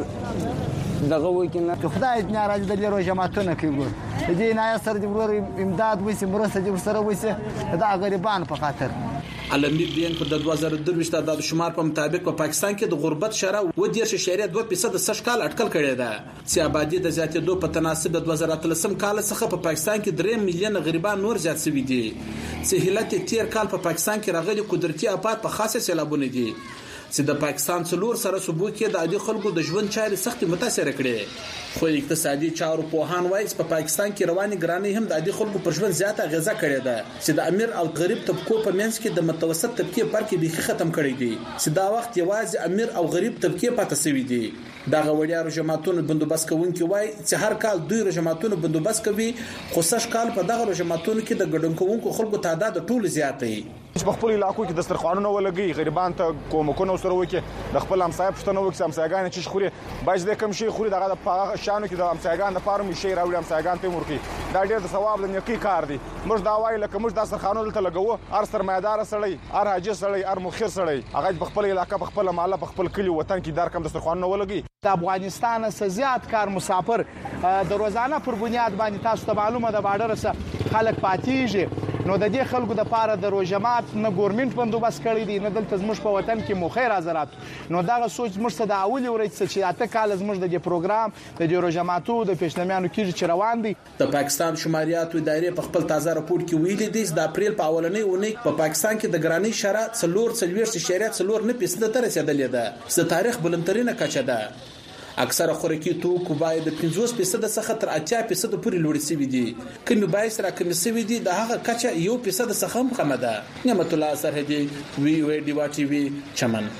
[SPEAKER 3] دغه وای کنه خدای دې ناراضي د روزه ماتونه کوي دې نه سره د ورور امداد وسی مرسته دې سره وسی دا غریبان په خاطر
[SPEAKER 21] عالمي بانک د دوه زره دوه د شمار په مطابق په پاکستان کې د غربت شرح و دیرش اشاریه دوه فیصد سږ کال اټکل کړی ده چې آبادی د زیاتېدو په تناسب د دوه زره اتلسم کال څخه په پاکستان کې درې میلیون غریبان نور زیات شوي دي چې هلت تیر کال په پاکستان کې راغلي قدرتي آفات په خاصه سیلابونه دي چې د پاکستان څلور سره صوبو کې د عادي خلکو د ژوند چارې سخت متاثر کړي خو اقتصادي چارو پوهان وایي چې په پاکستان کې رواني ګرانۍ هم د عادي خلکو پر ژوند زیاته اغیزه کړې ده چې د امیر او غریب طبقو په منځ کې د متوسط طبقه فرق به ختم کړی دی چې دا وخت یوازې امیر او غریب طبقه پاتې شوی دي دا غوړیا رجماتونو بندوبست کوونکي وایي چې هر کال دوی رجماتونو بندوبست کوي خو سږ کال په دغه رجماتونو کې د ګډون کوونکو خلکو تعداد ټول زیات دی
[SPEAKER 22] په خپل علاقو کې دسترخوانونه ولګي غریبان ته کومکونه سره وکي د خپل همسایه پښتنو وکي همسایګان چې خوري باج د کم شي خوري دغه د شانو کې د همسایګان د فارم شي راوړي همسایګان ته ورکی دا ډېر د ثواب د نیکی کار دی موږ دا وایي لکه موږ دسترخوانونه ته لګو هر سرمایدار سړی هر حاجی سړی هر مخیر سړی هغه په خپل علاقې په خپل محله په خپل کلی وطن کې دار کم دسترخوانونه ولګي
[SPEAKER 3] د افغانستان څخه زیات کار مسافر د روزانه پر بنیاد باندې تاسو ته معلومه ده باډر سره خلک پاتېږي نو د دې خلکو د پاره د روزمات نه ګورنمنت بندوبست کړی دی نه دلته زموږ په وطن کې مخیر حضرات نو دا سوچ موږ ته د اولي ورځ چې اته کال زموږ د دې پروګرام د دې روزماتو د پېشنمیانو کې چې روان دي
[SPEAKER 21] د پاکستان شماریاتو ادارې په خپل تازه راپور کې ویلي دي چې د اپریل په اولنۍ اونۍ په پاکستان کې د ګرانۍ شرح څلور څلوېښت اشاریه څلور نه فیصد ته رسیدلې ده چې تاریخ بلندترینه کچه ده اکثره خوراکي توکو باید د پنځوس فیصد څخه تر اتیا فیصد پورې لوړ شوي دي کمی باید سره کمی شوي دي د هغه کچه یو فیصد څخه هم کمه ده نعمت الله سرحدي وی وی ډیوا ټي وی چمن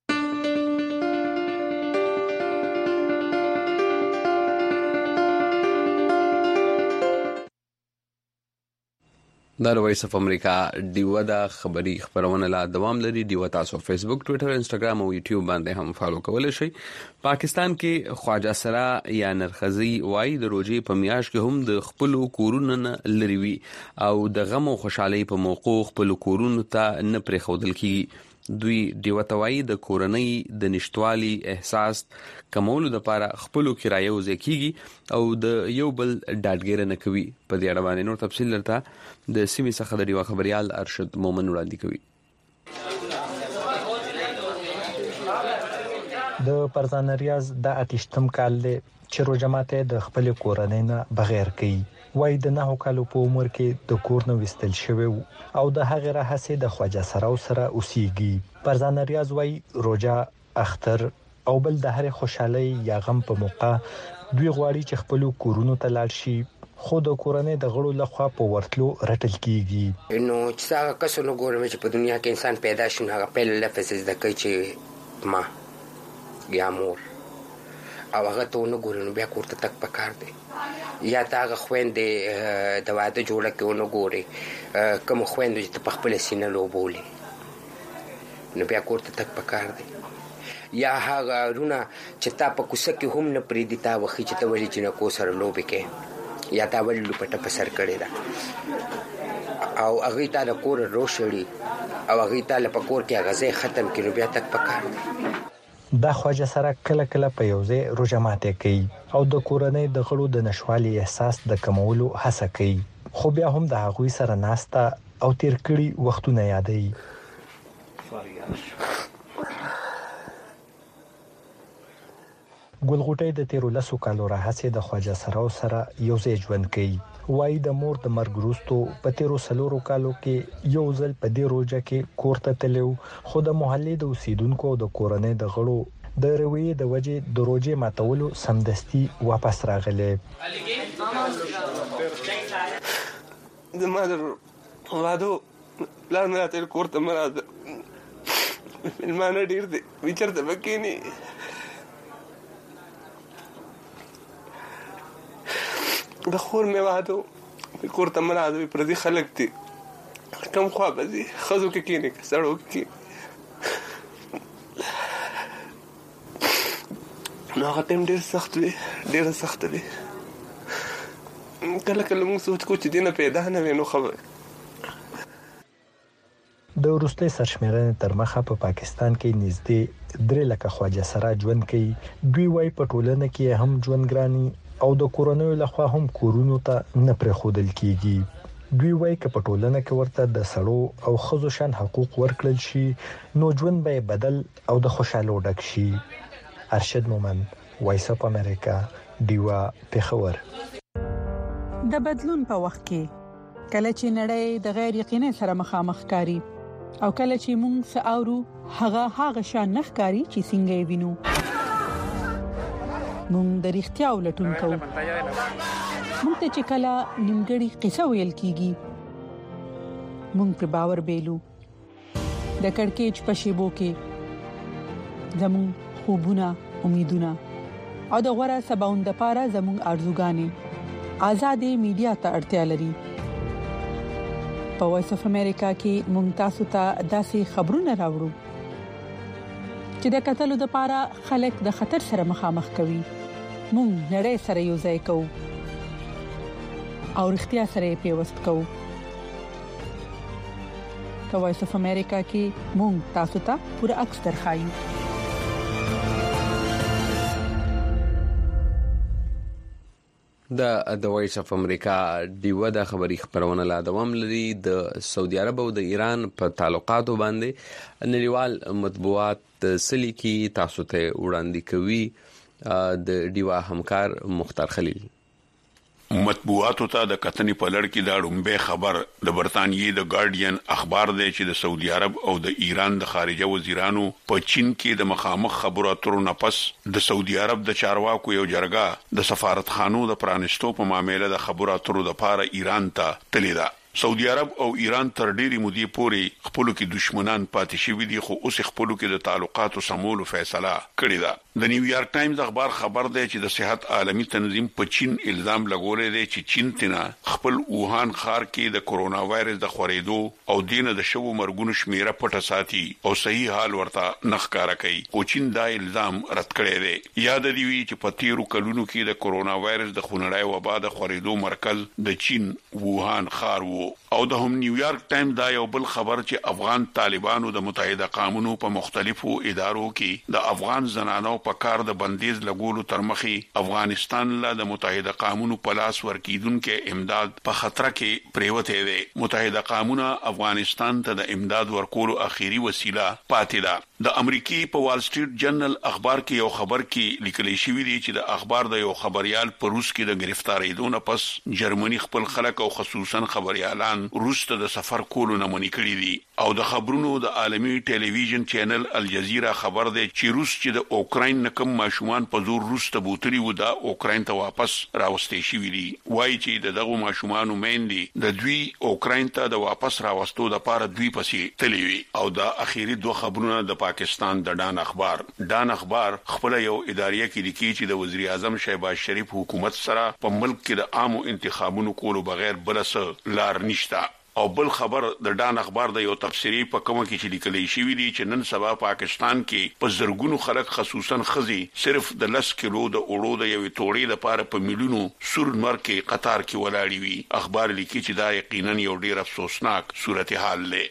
[SPEAKER 1] د وایس اف امریکا دیو دا خبری خبرونه لا دوام لري دیو تاسو فیسبوک ټوئیټر انستګرام او یوټیوب باندې هم فالو کولای شئ پاکستان کې خواجه سرا یا نرخزی وای د روزي په میاش کې هم د خپل کورونه لري وی او د غم او خوشحالي په موقع خپل کورونه ته نه پرې خودل کی دوی دیوتوای د کورنۍ د نشټوالي احساس کمولو د لپاره خپل کرایو ځکیږي او د یو بل ډاډګر نه کوي په دې اړه باندې نور تفصیل لرته د سیمې څخه د دیو خبريال ارشد مومن وړاندې کوي
[SPEAKER 23] د پرزان ریاض د اتشتم کال له چیرو جماعت د خپل کورنۍ نه بغیر کوي وای د نه کالو په عمر کې د کور نه وستل شوی او د هغه راهسه د خواجه سراو سره اوسېږي پرزان ریاض وای روجا اختر او بل د هر خوشحالي یا غم په موقع دوی غواړي چې خپل کورونو ته لاړ شي خو د کورنۍ د غړو لخوا په ورتلو رټل کیږي
[SPEAKER 24] نو چې هغه کسونو ګورم چې په دنیا کې انسان پیدا شي هغه په لفظ د کوي چې ما یا مور او هغه ته نو ګورنو بیا کوړه تک پکار دی یا تاغه خويندې د واده جوړه کې ونه ګوري کوم خويندې چې په خپل سینې لوبولې نو بیا کوړه تک پکار دی یا هغه رونه چې تا په کوڅه کې هم نه پری دي تا وخی چې ته ولې چې نه کو سره لوبې کې یا تا ولې لپټه په سر کړی دا او هغه تا د کور روشړي او هغه تا په کور کې غزه ختم کړي بیا تک پکار دی
[SPEAKER 23] دا خواجه سره کله کله په یوځای روزماته کوي او د کورنۍ د غړو د نشوالي احساس د کمولو هڅه کوي خو بیا هم د هغوی سره ناستا او تیر کړي وختونه یادوي ګلغوټي د تیرو لسو کالو راهسه د خواجه سره سره یوځای ژوند کوي وای د مور د مرګ وروسته په تیرو سلورو کالو کې یو ځل په دې روزه کې کورته تلو خو د محلې د اوسیدونکو د کورنۍ د غړو د روي د وجې د روزه ماتولو سمدستي واپس راغله
[SPEAKER 25] د مادر وادو لا نه تل کورته مراد المانه ډیر دي وچرته بکینی د خور مې وادو کورته مراد پر دې خلک دي کم خو به خزو کې کینی سړو کې نو هغه تم ډیر سخت وي ډیر سخت وي کله کله موږ سوچ کو چې دینه پیدا نه وینو خبر.
[SPEAKER 23] د وروستي سرشمیرنې تر مخه په پاکستان کې نږدې درې لکه خواجه سره ژوند کوي. دوی وايي په ټولنه کې هم ژوند ګراني او د کورونو لخوا هم کورونو ته نه پرېښودل کیږي. دوی وايي چې په ټولنه کې ورته د سړو او ښځو شان حقوق ورکړل شي نو ژوند به بدل او د خوشاله ډک شي. ارشد مومن، وایس اپ امریکا، دیوا پیښور.
[SPEAKER 5] د بدلون په وخت کې کله چې نړۍ د غیر یقیني سره مخامخ کاری او کله چې موږ ساورو هغه هغه شان نخکاری چې څنګه وینو موږ د اړتیا ولټون کوو. موږ ته چې کله نیمګړی قصه ویل کیږي موږ په باور بیلو. د کڑکېچ په شیبو کې زموږ خوبونه، امیدونه او د غوړه سباوند لپاره زموږ ارزوګانې آزادې میډیا ته اړتیا لري. په وایس اف امریکا کې موږ تاسو ته داسې خبرونه راوړو چې د قتل لپاره خلک د خطر سره مخامخ کوي. موږ نړۍ سره یو ځای کوو او اړتیا سره پیوست کوو. په وایس اف امریکا کې موږ تاسو ته پوره عکس درخایو.
[SPEAKER 1] د د وایس اف امریکا دیوه د خبري خبرونه لا دوام لري. د سعودي عرب او د ایران په تعلقاتو باندې نړیوال مطبوعات سلی کی تاسو ته وړاندې کوي د دیوه همکار مختار خلیل.
[SPEAKER 2] مطبوعاتو ته د کتنې په لړ کې دا ډومبه خبر د برتانیې د ګارډین اخبار دی چې د سعودي عرب او د ایران د خارجه وزیرانو په چین کې د مخامخ خبرو اترو نه پس د سعودي عرب د چارواکو یو جرګه د سفارتخانو د پرانستو په معاملې د خبرو اترو لپاره ایران ته تللی ده. سعودي عرب او ایران تر ډیرې مودې پورې خپل کې دشمنان پاتې شوي دي خو اوس خپل کې د تعلقاتو سمولو فیصله کړې ده. د نیویارک ټایمز اخبار خبر دی چې د صحت عالمي تنظیم په چین الزام لګولې دی چې چین تینا خپل ووهان ښار کې د کورونا وایرس د خورېدو او دینه د شوو مرګونو شمیره پټه ساتي او صحیح حال ورته نخکاره کوي. خو چین دا الزام رد کړی دی. یاد دی وی چې په تیرو کلونو کې د کورونا وایرس د خونړۍ وبا د خورېدو مرکز د چین ووهان ښار وو. او د هم نیویارک ټایم دا یو بل خبر چې افغان طالبانو د متحده قومونو په مختلفو ادارو کې د افغان زنانو په کار د بندیز لګولو تر مخې افغانستان له د متحده قومونو په لاس ورکیدونکو امداد په خطر کې پریوته دی. متحده قومونه افغانستان ته د امداد ورکولو اخیری وسیله پاتې ده. د امریکای په وال سټریټ جرنل اخبار کې یو خبر کې لیکل شوی دی چې د اخبار د یو خبريال په روس کې د گرفتاری دونه پس جرمني خپل خلک او خصوصا خبريالان روس ته د سفر کولو نه منې کړی دي. او د خبرونو د عالمي ټلویزیون چینل الجزیره خبر دی چې روس چې د اوکراین نکم ماشومان په زور روس ته بوتري و دا اوکراین ته واپس راوستي شوی دي. وایي چې دغه ماشومان مېندې د دوی اوکراین ته د واپس راوستو لپاره دوی پسې تللی وي. او دا اخیری دوه خبرونه د پاکستان د ډان اخبار ډان اخبار خپل یو ادارې کې لیکي چې د وزیر اعظم شهباز شریف حکومت سره په ملک کې د عامو انتخابونو کولو بغیر بلس لار نشته. او بل خبر د ډان اخبار د یو تفسیری په کومه کې چې لیکلي شوی دی چې نن سبا پاکستان کې په زرګونو خلک خصوصا خزي صرف د لس کیلو د اوړو د یوې توړې لپاره په میلیونو سور نور کې قطار کې ولاړی وي. اخبار لیکي چې دا یقینا یو ډیر افسوسناک صورتحال دی.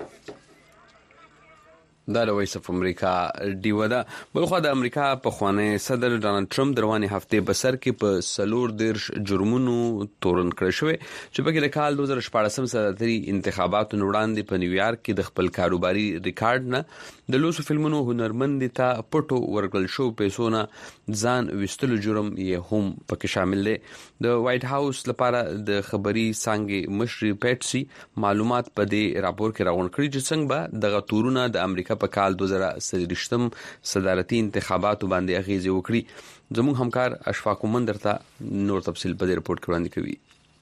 [SPEAKER 1] دا د وایس اف امریکا دیوه ده. بلخو د امریکا په خوانه صدر ډانلډ ټرمپ درواني هفته په سر کې په سلور دیرش جرمونو تورن کړی شوی چې په کې د کال دوه زره شپږ صدري انتخاباتو وړاندې په نیویارک کې د خپل کاروباري ریکارډ نه د لوسو فلمونو هنرمند ته پټو ورکړل شو پیسونه ځان وستلو جرم یې هم پکې شامل دی. د وایټ هاوس لپاره د خبري څنګه مشري پیټسي معلومات په دې راپور کې راغون کړی چې څنګه به د غتورونه د امریکا په کال دوه زره سلويشتم صدارتي انتخاباتو باندې اغیزه وکړي. زموږ همکار اشفاق مندر ته نور تفصیل په دې رپورت کې وړاندې کوي.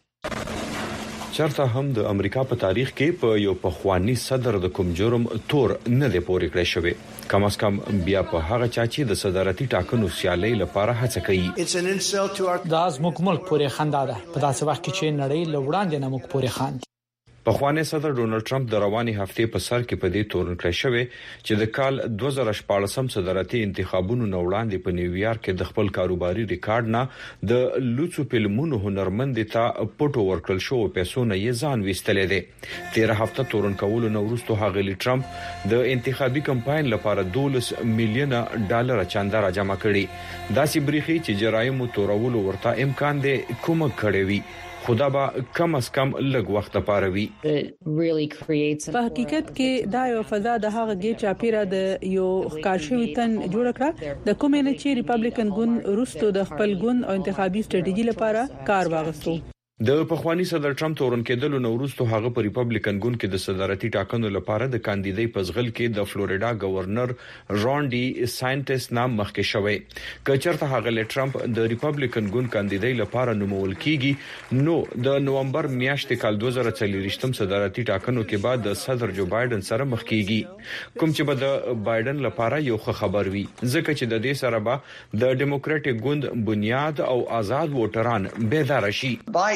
[SPEAKER 4] چرته هم د امریکا په تاریخ کې په یو پخوانی صدر د کوم جرم تور نه دی پورې کړی شوی. کم از کم بیا په هغه چا چې د صدارتي ټاکنو سیالي لپاره هڅه کوي.
[SPEAKER 6] دا زموږ ملک پورې خندا ده په داسې وخت کې چې نړۍ لوړاندې نه موږ پورې خاندي.
[SPEAKER 4] په خوانې صدر ډونلډ ټرمپ د رواني هفته په سر کې په دې تورن کړی شوی چې د کال دوه زره شپږ صدارتي انتخابونو نو وړاندې په نیویارک کې د خپل کاروباري ریکارډ نه د لوڅو فلمونو هنرمند ته پټو ورکړل شو پیسو نه یې ځان وستلې ده. تیر هفته تورن کولو نو وروسته هغه ټرمپ د انتخابي کمپاین لپاره دولس میلیونه ډالر چاندا را جمع کړي. دا سی بریخي چې جرایم تورولو ورته امکان دی کوم کړي وي خدا به کم از کم لږ وخت لپاره وي.
[SPEAKER 6] په حقیقت کې دا یو فضا د هغه کې چاپیره د یو ښکارشوي تن جوړ کړه د کومې نه چې ریپابلیکن ګوند روستو د خپل ګوند او انتخابي ستراتیژي لپاره کار واغستو.
[SPEAKER 4] د پخوانی صدر ټرمپ تورن کېدل نو وروسته هغه په ریپابلیکن ګوند کې د صدارتي ټاکنو لپاره د کاندیدای پزغل کې د فلوریدا گورنر رون ډي سانټس نام مخکې شوی. کچرته هغه ټرمپ د ریپابلیکن ګوند کاندیدای لپاره نومول کیږي نو د نومبر میاشتې کال دوه زره څلور صدارتي ټاکنو کې بعد د صدر جو بایدن سره مخ کیږي کوم چې به د بایدن لپاره یو خبر وي ځکه چې د دې سره به د ډیموکراټک ګوند بنیاد او آزاد ووټران بیدار شي.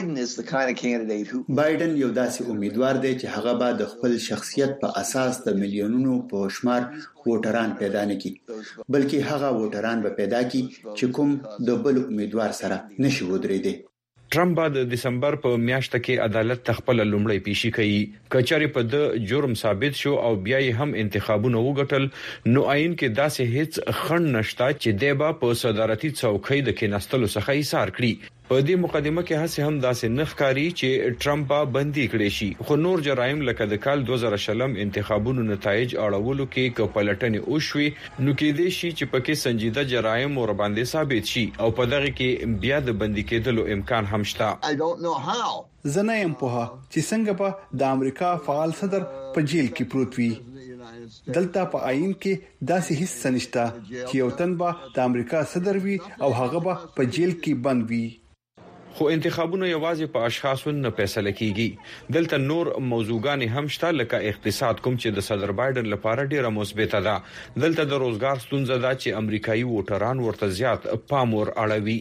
[SPEAKER 7] بایدن یو داسې امیدوار دی چې هغه به د خپل شخصیت په اساس د میلیونونو په شمار ووټران پیدا نکړي بلکې هغه ووټران به پیدا کړي چې کوم د بل امیدوار سره نشي ودرېدي.
[SPEAKER 4] ټرمپ به د دسمبر په میاشت کې عدالت تخپل لومړی پیشي کوي. کچاري په د جرم ثابت شو او بیا یې هم انتخابونه وګټل نو عین کې داسې هیڅ خنډ نشته چې دیبا په صدارتي څوکۍ د کېناستلو څخه ایثار کړي. په دې مقدمه کې هڅه هم داسې نخکاری چې ټرمپ باندې کړی شي خو نور جرایم لکه د کال دوه زره شلم انتخابونو نتایج اړولو کې کپلټنې وشوي نو کې دې شي چې پکې سنجیده جرایم ور باندې ثابت شي او په دغه کې بیا د بندي کېدلو امکان هم شته.
[SPEAKER 9] زه نه يم په چې څنګه به د امریکا فعال صدر په جیل کې پروت وي. دلته په آئین کې داسې هیڅ سنشته چې یو تن به د امریکا صدر وي او هغه به په جیل کې بند وي.
[SPEAKER 4] خو انتخابونه یوازې په اشخاصو نه فیصله کیږي. دلته نور موضوعګان هم شته لکه اقتصاد کوم چې د صدر بایدن لپاره ډیره مثبت ده. دلته د روزګار ستونزه ده چې امریکایي ووټران ورته زیات پام ور اړوي.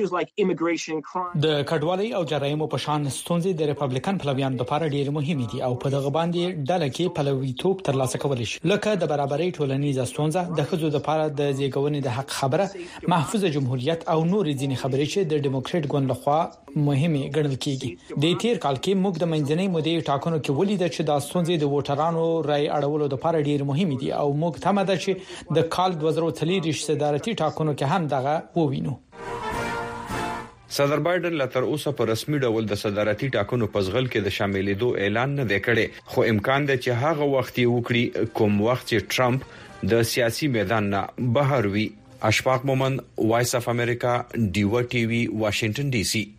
[SPEAKER 11] د کډوالۍ او جرایم په شان ستونزې د ریپابلیکن پلویانو لپاره ډېر مهمه دي او په دغه باندې ډله کې پلویتوب ترلاسه کول شي لکه د برابرۍ ټولنیزه ستونزه د خځو لپاره د زیږونې د حق خبره محفوظ جمهوریت او نور ځینې خبرې چې د ډیموکراټ ګوند لخوا مهمه ګڼل کیږي. د تیر کال کې موږ د منځنۍ مودې ټاکنو کې ولیدل چې د ستونزې د ووټرانو رائے اړولو لپاره ډېر مهمه دي او موږ تمه ده چې د کال دوه زره څلور صدارتي ټاکنو کې هم دغه ووینو.
[SPEAKER 4] صدر بایدن لا تر اوسه په رسمي ډول د صدارتي ټاکنو پزغل کې د شاملېدو اعلان نه دی کړی خو امکان دی چې هغه وخت یې وکړي کوم وخت چې ټرمپ د سیاسي میدان نه بهر وي. اشفاق مومن وایس اف امریکا ډیو ټي وي واشنگټن ډي سي.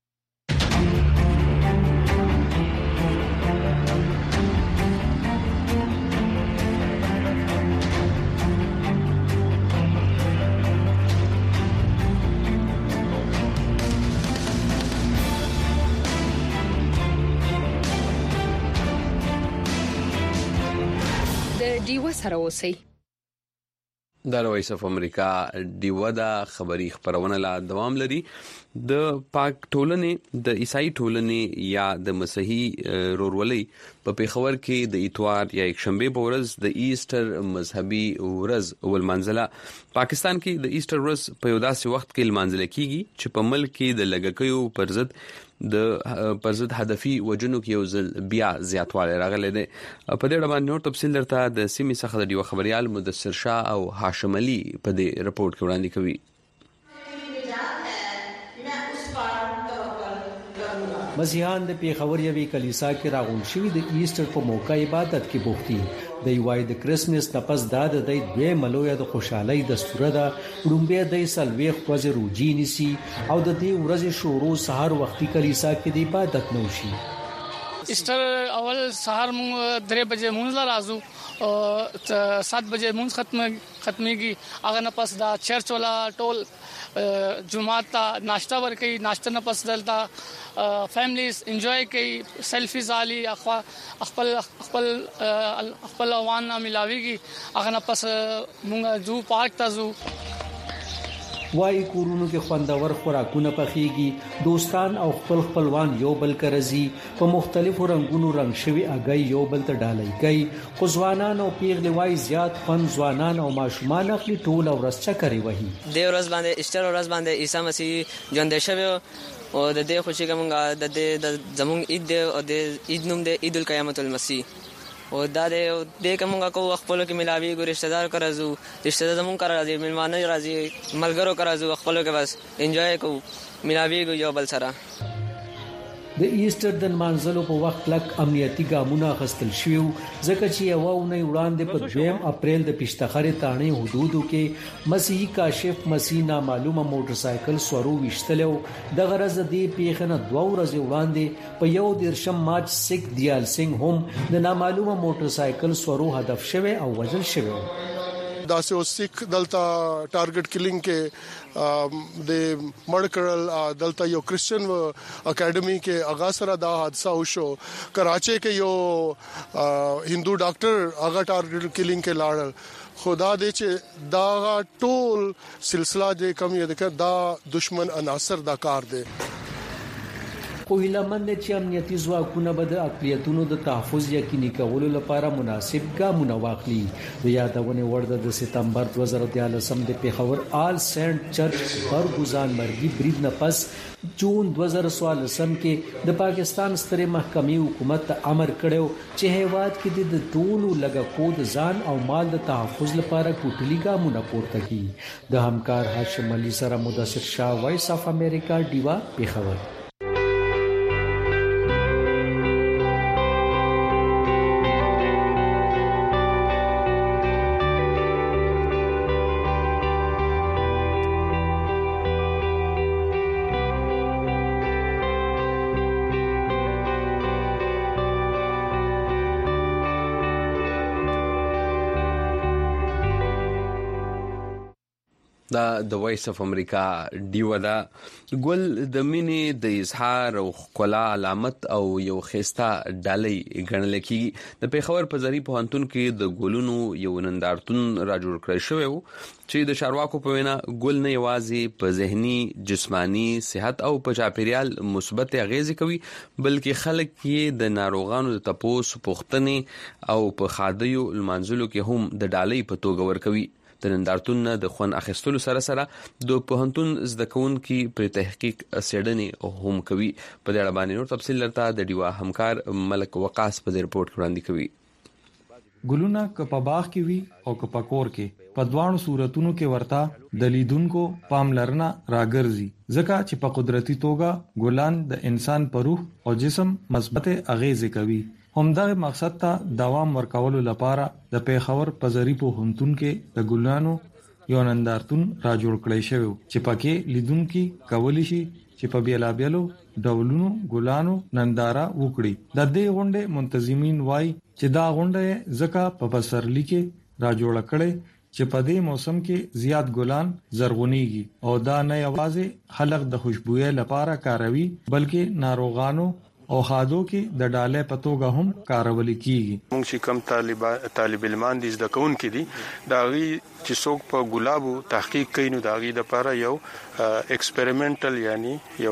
[SPEAKER 10] ډیو سره اوسئ.
[SPEAKER 1] د وایس اف امریکا ډیو دا خبری خبرونه لا دوام لري. د پاک ټولنې د عیسائی ټولنې یا د مسیحي رورولۍ په پیښور کې د اتوار یا یکشنبه په ورځ د ایسټر مذهبي ورځ ولمنځله. پاکستان کې د ایسټر ورځ په یو داسې وخت کې لمانځل کیږي چې په ملک کې د لګکیو پر ضد د پرزد هدفي وجنو کې یو ځل بیا زیاتواله راغله ده. په دې اړه نور تفصیل درته د سیمې څخه د یو خبريال مدثر شاه او هاشم علي په دې رپورت کې وړاندې کوي.
[SPEAKER 12] مسیحیان د پیښور یوې کلیسا کې راغون شوي د ایسټر په موقع عبادت کې بوختي. د یوای د کرسمس تپس د د دوی ملویا د خوشحالي د ستوره د ډومبه د سلويخ وځ روجي نيسي او د دې ورځې شروع سحر وختي کلیسا کې د عبادت نوشي.
[SPEAKER 26] ایسټر اول سحر مونږ درې بجې مونږ لا راځو او سات بجې مونږ ختم ختميږي هغه نه پس دا چرچ ولا ټول جمعات ته ناشته ورکي. ناشته نه پس دلته فیملیز انجوای کوي سیلفیز علي خپل خپل خپل وان ملاويږي هغه نه پس مونږ جو پارک ته ځو.
[SPEAKER 12] وايي کورونو کې خوندور خوراکونه پخېږي، دوستان او خپل خپلوان یو بل کرزي، په مختلفو رنگونو رنگ شوی اگای یو بل ته ډالۍ کوي. خو ځوانان او پیغلې وايي زیات فن ځوانان او ماشومان اخلي ټول ورځ چکرې وهي.
[SPEAKER 13] د ورځ باندې ایسټر ورځ باندې عیسی مسیح ژوند شوی او د دې خوشي کومه د د زمون عید او د عید نوم د عید القیامت المسیح او دا د کومه کو خپل کې ملاوي ګو رشتہ دار کرازو رشتہ دار زمون کرا راځي ملمانه راځي ملګرو کرازو خپل کې بس انجوای کو ملاوي ګو یو بل سره.
[SPEAKER 12] د ایسټر د منځلو په وخت لک امنیتي ګامونه خستل شو ځکه چې یو ونه وړاندې په دویم اپریل د پښتخري تانه حدودو کې مسیحي کاشف مسیح نامعلومه موټر سایکل سورو وشتلو د غرض دی پیښنه دوه ورځې وړاندې په یو دیرشم مارچ سیک دیال سنگ هم د نامعلومه موټر سایکل سورو هدف شوه او وژل شوه.
[SPEAKER 14] داسې او سیک دلته ټارګټ کلینګ کې د مړکړل دلته یو کرسچن اکیډمي کې اغا سره دا حادثه وشو. کراچي کې یو هندو ډاکټر اغا ټارګټ کلینګ کې لاړل. خدا دې چې دا ټول سلسله دې کم یې ده دا دشمن عناصر دا کار دی.
[SPEAKER 12] خو هیلمند چې امنیتي ځواکونه به د اقلیتونو د تحفظ یقیني کولو لپاره مناسب ګامونه واخلي. د یادونه ورده د سپتمبر دوه زره دیارلسم د پیښور آل سینټ چرچ برګوزان مرګي برید نه پس جون دوه زره څوارلسم کې د پاکستان ستره محکمې حکومت امر کړو چې هیواد کې د ټولو لګا کود ځان او مال د تحفظ لپاره کوټلي ګامونه پورته کړي. د همکار هاشم علي سره مدثر شاه وایس اف امریکا دیوا پیښور.
[SPEAKER 1] دا د وایس اف امریکا دیو دا ګل د مینې د اظهار او خلا علامت او یو خيستا ډالۍ ګڼل کیږي. د پیښور په ظریف پوهنتون کې د ګلونو یو نندارتون را جوړ کړی شوی و چې د چارواکو په وینا ګل نه یوازې په ذهني جسمانی صحت او په چاپیریال مثبت اغیزه کوي بلکې خلک یې د ناروغانو د تپوس پوښتنې او په خادیو المنزلو کې هم د ډالۍ په توګه ورکوي. د نندارتون د خوان اخیستلو سره سره د پوهنتون زده کوونکي پر تحقیق سیډنی هم کوي. په دې اړه باندې نور تفصیل لرته د دیوا همکار ملک وقاص په رپورت وړاندې کوي.
[SPEAKER 15] ګلونه ک په باغ کې وي او ک په کور کې په دوانو صورتونو کې ورته د لیدونکو پاملرنه راګرځي ځکه چې په قدرتي توګه ګلان د انسان په روح او جسم مثبت اغیزه کوي. همدغه مقصد ته دوام ورکولو لپاره د پیښور په ظریف پوهنتون کې د ګلانو یو نندارتون را جوړ کړی شوی چې پکې لیدونکو کولی شي چې په بیلابیلو ډولونو ګلانو ننداره وکړي. د دې غونډې منتظمین وایي چې دا غونډه ځکه په بسرلی کې را جوړ کړي چې په دې موسم کې زیات ګلان زرغونیږي او دا نه یوازې خلق د خوشبوئی لپاره کاروي بلکې ناروغانو او خادو کې د ډاله پتوګه هم کارول کیږي.
[SPEAKER 14] موږ چې کم طالب طالب علمان دي زده کون کې دي دا غي چې څوک په ګلابو تحقیق کوي نو دا غي د لپاره یو ایکسپریمنټل یعنی یو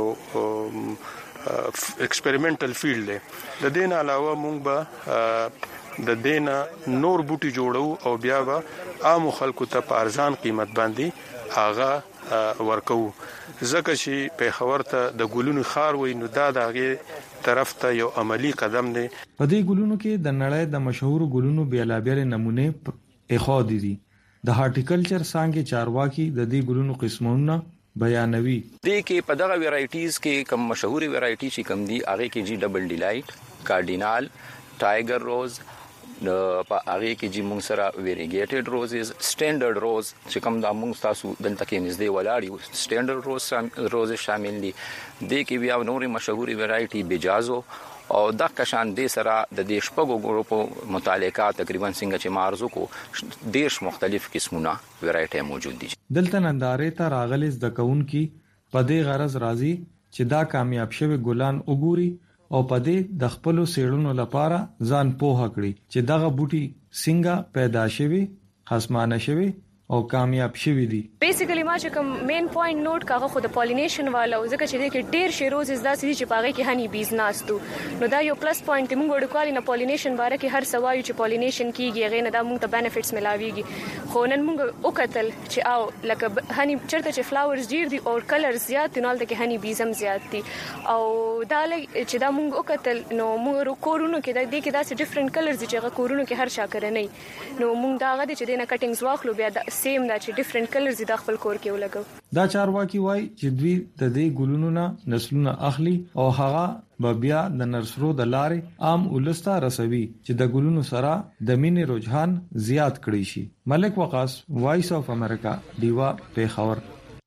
[SPEAKER 14] ایکسپریمنټل فیلډ دی. د دې علاوه موږ به د دې نه نور بوټي جوړو او بیا به عام خلکو ته په ارزان قیمت باندې هغه ورکو ځکه چې پیښور ته د ګلونو خار وای نو دا دغه طرف ته یو عملی قدم دی.
[SPEAKER 15] په دې ګلونو کې د نړۍ د مشهور ګلونو بیلابیل نمونه اخو دي. د هارټیکلچر څنګه چارواکي د دې ګلونو قسمونه بیانوي.
[SPEAKER 16] دې کې په دغه ویرایټیز کې کوم مشهور ویرایټي چې کوم دي هغه کې جی ډبل ډیلایټ، کارډینال، ټایګر روز، د په هغه کې چې موږ سره ویریګیټډ روزز، سټانډرډ روز چې کوم د موږ تاسو دلته کې نږدې ولاړی سټانډرډ روز روز شامل دي. د کې بیا نورې مشهوري ویرایټي بجازو او د کشان د سره د دې شپږو ګروپو متعلقه تقریبا څنګه چې مارزو کو دیش مختلف قسمونه ویرایټي موجود دي.
[SPEAKER 15] دلته نندارې ته راغلي د کون کې په دې غرض راځي چې دا کامیاب شوی ګلان وګوري او په دې د خپل سیړونو لپاره ځان پوهه کړي چې دغه بوټي څنګه پیدا شوی، خصمانه شوی او کامیاب شوي دي.
[SPEAKER 8] بیسیکلی ما چې کوم مین پوینټ نوٹ کاغه خو د پالینیشن والو ځکه چې د ډیر شیروز داسې دي چې پاغه کې هني بیز ناستو نو دا یو پلس پوینټ موږ وړکوالي نه پالینیشن باره کې هر سوایو چې پالینیشن کیږي غي نه دا موږ ته بینیفټس ملاويږي خو نن موږ وکتل چې او لکه هني چرته چې فلاورز ډیر دي او کلر زیات نو لته کې هني بیزم زیات دي او دا چې دا موږ وکتل نو موږ کورونو کې د دې کې داسې ډیفرنٹ کلرز چې هغه کورونو کې هر شاکر نه نو موږ دا غوډه چې دینه کټینګز واخلو بیا د سیم دا چې ډیفرنٹ کلرز د خپل کور کې ولګو.
[SPEAKER 15] دا چارواکي وای چې دوی د دې ګلونو نه نسلونه اخلي او هغه بیا د نرسرو د لارې عام ولسته رسوي چې د ګلونو سره د مینې رجحان زیات کړي شي. ملک وقاص، وایس اف امریکا، دیوا، پیښور.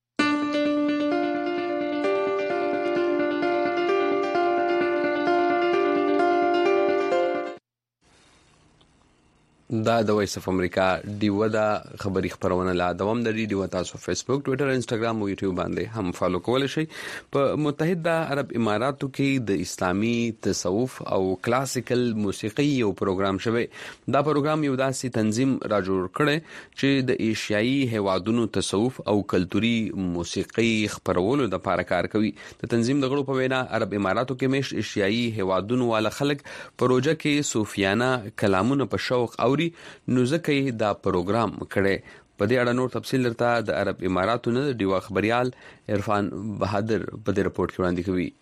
[SPEAKER 1] دا د وایس اف امریکا دیو دا خبری خبرونه لا دوام د ریډیو تاسو فیسبوک، ټوئیټر، انسټاګرام او یوټیوب باندې هم فالو کولای شئ. په متحده عرب اماراتو کې د اسلامي تصوف او کلاسیکل موسیقي یو پروګرام شوی. دا پروګرام یو داسې تنظیم را جوړ کړي چې د ایشیایي هیوادونو تصوف او کلتوري موسیقي خبرولو د لپاره کار کوي. د تنظیم د غړو په وینا عرب اماراتو کې مش ایشیایي هیوادونو والا خلک پروژه کې صوفیانه کلامونه په شوق او نو ځکه دا پروګرام کړي. په دې اړه نور تفصیل درته د عرب اماراتو نه دیوا خبريال عرفان بهادر په دې رپورت کې وړاندې کوي.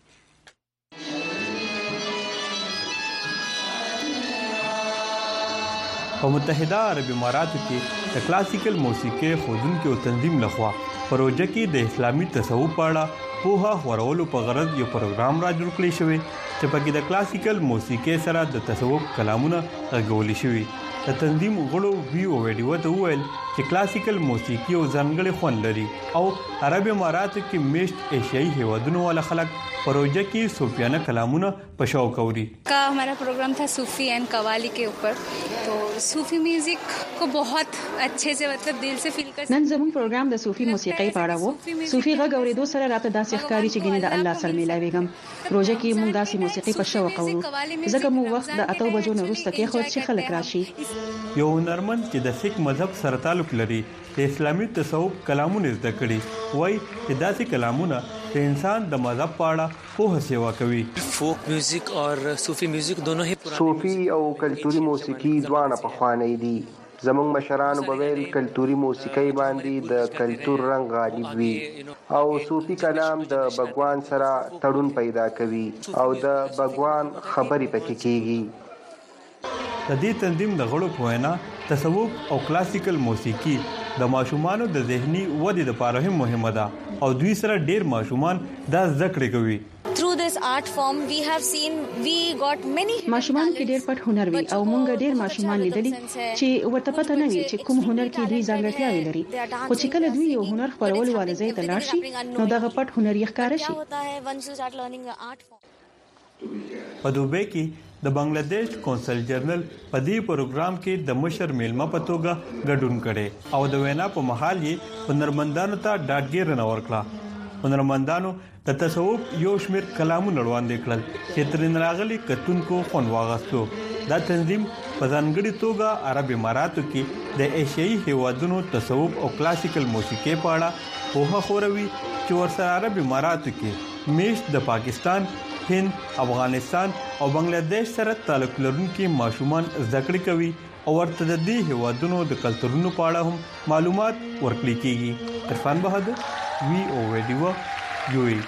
[SPEAKER 17] په متحده عرب اماراتو کې د کلاسیکل موسیقي خودونکو تنظیم لخوا پروژه کې د اسلامي تصوف په اړه پوهه خورولو په غرض یو پروګرام را جوړ کړی شوی چې په کې د کلاسیکل موسیقي سره د تصوف کلامونه غږول شوی. د تنظیم غړو ویو ویډیو ته ویل چې کلاسیکل موسیقي او ځانګړي خوند لري او عرب اماراتو کې میشت ایشیایي هیوادونو والا خلک پروژه کې صوفیانه کلامونه په شوق اوري.
[SPEAKER 18] का हमारा प्रोग्राम था सूफी एंड कवाली के ऊपर, तो सूफी म्यूजिक को बहुत अच्छे से मतलब दिल से फील कर.
[SPEAKER 19] نن زموږ پروګرام د صوفي موسیقي په اړه وو. صوفي غږ اورېدو سره راته داسې ښکاري چې ګینه د الله سره ملاويږم. پروژه کې موږ داسې موسیقي په شوق اورو ځکه موږ وخت د اتو بجو نه وروسته کې خو چې خلک راشي.
[SPEAKER 17] یو هنرمند چې د سیک مذهب سره تعلق لري د اسلامي تصوف کلامونه زده کړي وای چې داسې کلامونه د انسان د مذهب په اړه په سیوا کوي.
[SPEAKER 20] فوک میوزیک او صوفي میوزیک دوه هي
[SPEAKER 22] صوفي او کلتوري موسیقي دواړه په خوانې دي. زمونږ مشران بویل کلتوري موسیقي باندې د کلتور رنگ غالب وي او صوفي کلام د بګوان سره تړون پیدا کوي او د بګوان خبرې پکې کیږي.
[SPEAKER 17] د دې تنظیم د غړو په وینا تصوف او کلاسیکل موسیقي د ماشومانو د ذهني ودې لپاره هم مهمه ده او دوی سره ډېر ماشومان دا زده کړې کوي.
[SPEAKER 18] Through this art form we have seen we got many
[SPEAKER 19] ماشومان کې ډېر پټ هنر وي او موږ ډېر ماشومان لیدلي چې ورته پته نه وي چې کوم هنر کې دوی ځانګړتیاوې لري، خو چې کله دوی یو هنر خپلول والځای ته لاړ شي نو دغه پټ هنر یې ښکار شي.
[SPEAKER 17] په دوبه کې د بنگلاديش کونسل جنرال په دې پروګرام کې د مشر میلمه په توګه ګډون کړي او د وینا په محل یې هنرمندانو ته ډاډګیر نور کړه. هنرمندانو د تصوف یو شمېر کلامونه وړاندې کړل چې ترې راغلي کتونکو خوند واغستو. دا تنظیم په ځانګړي توګه عرب اماراتو کې د ایشیایي هیوادونو تصوف او کلاسیکل موسیقي په اړه پوهه خوروي چې ورسره عرب اماراتو کې میشت د پاکستان، هند، افغانستان او بنگلاديش سره تعلق لرونکي ماشومان زده کړې کوي او ورته د دې هیوادونو د کلتورونو په اړه هم معلومات ورکړي کیږي. عرفان بهادر، وی او ویډیو، یوئی.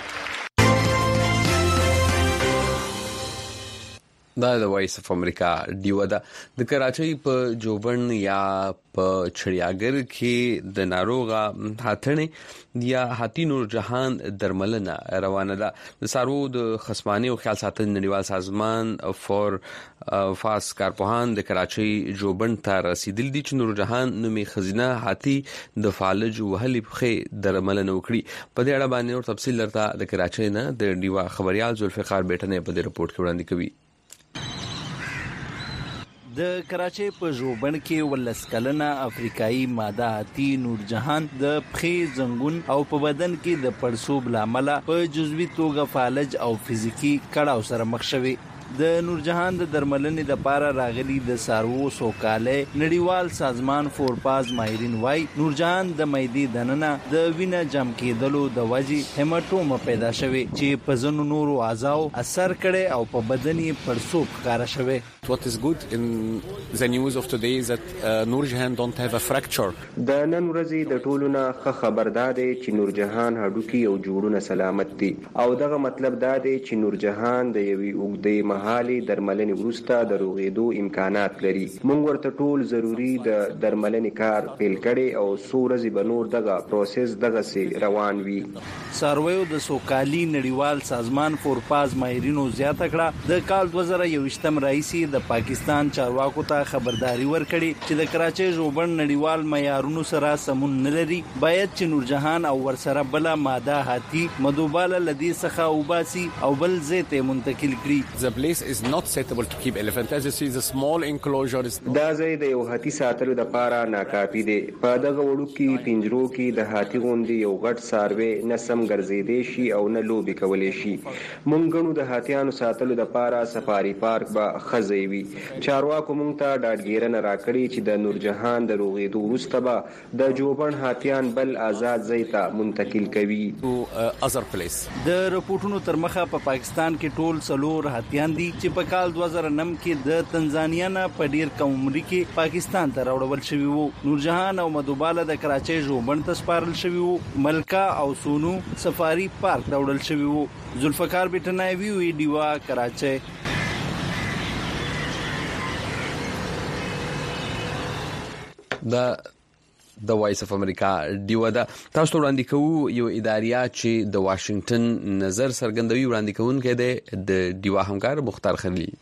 [SPEAKER 1] دا د وایس اف امریکا دیو ده. د کراچۍ په جوبن یا په چړیاګر کې د ناروغه هاتنې یا هاتی نور جهان درملنه روانه ده. د سارو د خصمانه او خیال ساتنې نړیوال سازمان فور فاس کارپوهان د کراچۍ جوبن ته رسیدل دي چې نور جهان نومي خزینه هاتی د فالج وهلې په درملنه وکړي. په دې اړه باندې نور تفصیل درته د کراچۍ نه د دیوا خبريال ذوالفقار بیٹنه په دې رپورت کې وړاندې کوي.
[SPEAKER 27] د کراچۍ په ژوبڼ کې ولس کلنه افریقایي ماده هاتی نور جهان د پخې زنګون او په بدن کې د پړسوب لامل په جزوي توګه فالج او فزیکی کړهو سره مخ شوی. د نورجهان د درملنې د پاره راغلي د سارو سوکاله نړیوال سازمان فورپاز ماهرین وای نورجهان د مېدی دننه د وینه جم کېدلو د وجې هیماټوما پیدا شوه چې په ځینو نورو اعضاو اثر کړي او په بدن یې پړسوب ښکارا شوه.
[SPEAKER 2] What is good in the news of today is that uh, Nurjahan don't have a fracture.
[SPEAKER 22] د نن ورځې د ټولونه ښه خبردار دی چې نورجهان هډوکی او جوړونه سلامت دي او دغه مطلب دا دی چې نورجهان د یوې اوږدې مهالي درملنې وروسته د روغېدو امکانات لري. موږ ورته ټول ضروری د درملنې کار پیل کړي او څو ورځې به نور دغه پروسس دغه سي روان وي.
[SPEAKER 27] سارویو د سوکالي نړیوال سازمان فورپاز ماهرینو زیاته کړه د کال دوه زره یوویشتم رئیس د پاکستان چارواکو ته خبرداري ورکړي چې د کراچۍ ژوبڼ نړیوال معیارونو سره سمون نه لري. باید چې نورجهان او ورسره بل ماده هاتی مدوباله لدی څخه وباسي او بل ځای ته منتقل کړي.
[SPEAKER 2] The place is not suitable to keep elephant as you see the small enclosure is
[SPEAKER 22] دا ځای د یو هاتی ساتلو د پاره ناکافي دی. په دغه وړو کې پنجرو کې د هاتی غوندي یو غټ ساروی نه سم ګرځېدې شي او نه لوبي کولې شي. مونږ غنو د هاتیانو ساتلو د پاره سفاری پارک به خزي وي. چارواکو مونږ ته ډاډګیرنه راکړي چې د نورجهان د روغېدو وروسته به د جوبن هاتیان بل آزاد ځای ته منتقل کوي.
[SPEAKER 27] د رپورټونو تر مخه په پاکستان کې ټول څلور هاتیان دي چې په کال دوه زره نهم کې د تنزانیا نه په ډیر کم عمر کې پاکستان ته راوړل شوی وو. نورجهان او مدوباله د کراچۍ ژوبڼ ته سپارل شوی وو. ملکا او سونو سفاری پارک راوړل شوی وو. ذوالفقار بټنای وی وی دیوا کراچۍ.
[SPEAKER 1] د د وایس اف امریکا دیو دا تاسو وړاندې کوو یو اداریا چې د واشنگټن نظر څرګندوي وړاندې کوونکی دی د دیوا همکار مختار خلیل.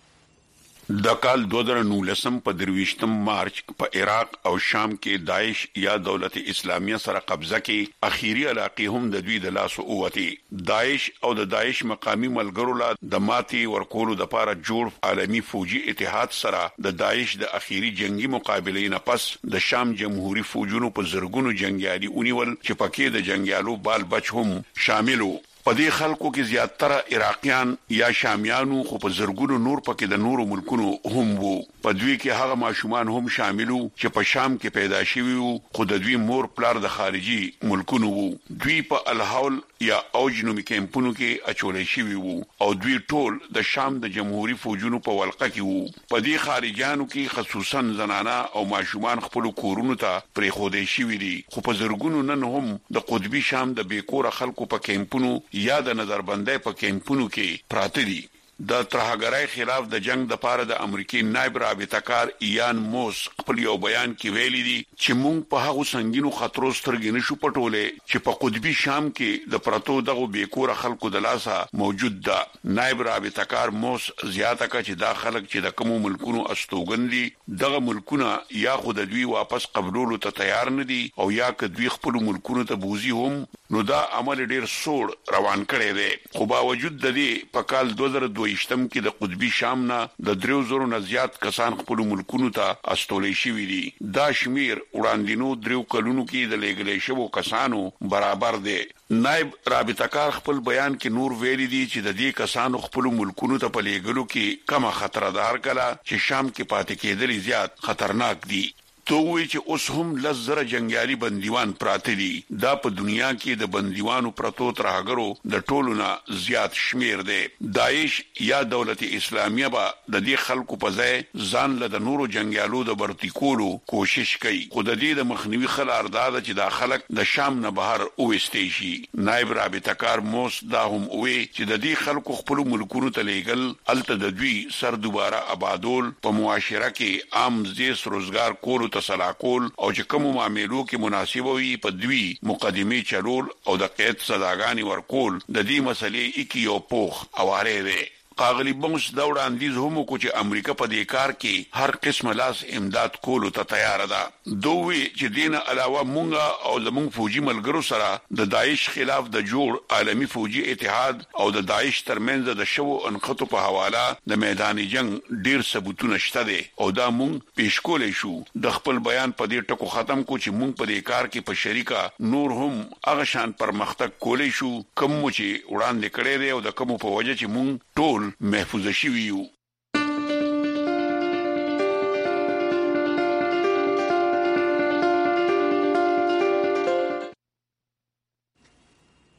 [SPEAKER 3] د کال دوه زره نولسم په درویشتم مارچ په عراق او شام کې داعش یا دولت اسلامیه سره قبضه کې اخیری علاقې هم د دوی د لاس اوتی. داعش او د داعش مقامی ملګرو لا د ماتي ورکولو د لپاره جوړ عالمی فوجي اتحاد سره د داعش د اخیری جنگي مقابلې نه پس د شام جمهوریت فوجونو په زرګونو جنگیالي اونیول چې پکې د جنگیالو بال بچ هم شاملو. په دې خلکو کې زیاتره عراقیان یا شامیانو خو په زرګونو نور پکې د نورو ملکونو هم وو. په دوی کې هغه ماشومان هم شاملو چې په شام کې پیدا شوي وو خو د دوی مور پلار د خارجي ملکونو وو. دوی په الحول یا اوجنومي کیمپونو کې اچولې شوي وو او دوی ټول د شام د جمهوریت فوجونو په ولقه کې وو. په دې خارجيانو کې خصوصا زنانه او ماشومان خپل کورونو ته پرې خودې شوي دي خو په زرګونو نن هم د قطبي شام د بیکور خلکو په کیمپونو یا د نظربندۍ په کیمپونو کې پراته دي. د ترهګرۍ خلاف د جنگ د پاره د امریکای نائب رابطه کار ایان موس خپل یو بیان کې ویلي دي چې مونږ په هغه سنگینو خطرو سترګې نشو پټولې چې په قطبي شام کې د پراتو دغه بیکور خلکو د لاسه موجود ده. نائب رابطه کار موس زیاته کړه چې دا خلک چې د کوم ملکونو استوګندي دغه ملکونه یا خود دوی واپس قبولولو ته تیار نه دي او یا که دوی خپل ملکونو ته بوزي هم نو دا عمل ډیر سوړ روان کړي دي. خو باوجود د دې په کال دوه زره دویشتم کې د قطبي شام نه د درو زرو نه زیات کسان خپل ملکونو ته استولې شوي دي. دا شمیر وړاندینو درو کلونو کې د لګلې شوو کسانو برابر دی. نائب رابطه کار خپل بیان کې نور ویلي دي چې د دې کسانو خپل ملکونو ته په لګلو کې کم خطردار کړه چې شام کې پاتې کېدل زیات خطرناک دي. تو وی چې اوس هم لزر جنگیالي بندیوان پراته دي. دا په دنیا کې د بندیوانو پرتو ترهګرو د ټولونه زیات شمیر دی. داعش یا دولت اسلامیه با د دې خلکو په ځای ځان له د نورو جنگیالو د برتی کولو کوشش کوي خو د دې د مخنیوي خلار دا چې دا خلک د شام نه بهر اوستې شي. نائب رابطه کار موس دا هم وی چې د دې خلکو خپل ملکونو ته لیږل الته د دوی سر دوباره آبادول په معاشره کې عام زیس روزګار کولو سلاکول او چې کوم معاملو کې مناسب وي په دوی مقدمه چلول او د قید صداګانی ورکول د دې مسلې اکی یو پوخ اواره دی. قاغلی بونس دا وړاندیز هم کو چې امریکا په دې کار کې هر قسم لاس امداد کولو ته تیار ده. دوی چې دینه علاوه مونږه او زمونږ فوجي ملګرو سره د داعش خلاف د جوړ عالمی فوجي اتحاد او د داعش ترمنځ د شوو انخطو په حواله د میدان جنگ ډیر ثبوتونه شته دي او دا مونږ پیش کولې شو. د خپل بیان په دې ټکو ختم کو چې مونږ په دې کار کې په شریکا نور هم هغه شان پرمختګ کولې شو کوم چې وړاندې کړی دی او د کوم په وجه چې مونږ ټول محفوظ شي ویو.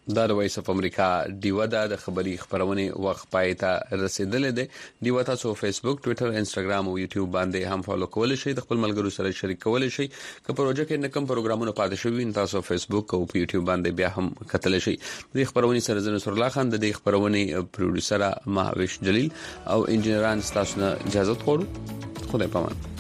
[SPEAKER 1] دا د وایس اف امریکا دیو د خبري خبرونه وخت پایته رسیدلې ده دیو تاسو فیسبوک ټوئیټر انستګرام او یوټیوب باندې هم فالو کولای شئ د خپل ملګرو سره شریک کولای شئ که پروژه کې نکم پروګرامونه پاتې شوي تاسو فیسبوک او یوټیوب باندې بیا هم کتل شئ د خبرونه سره زنه سر الله خان د خبرونه پروډوسر مهاویش جلیل او انجنیران تاسو نه اجازه غواړو خدای پامان.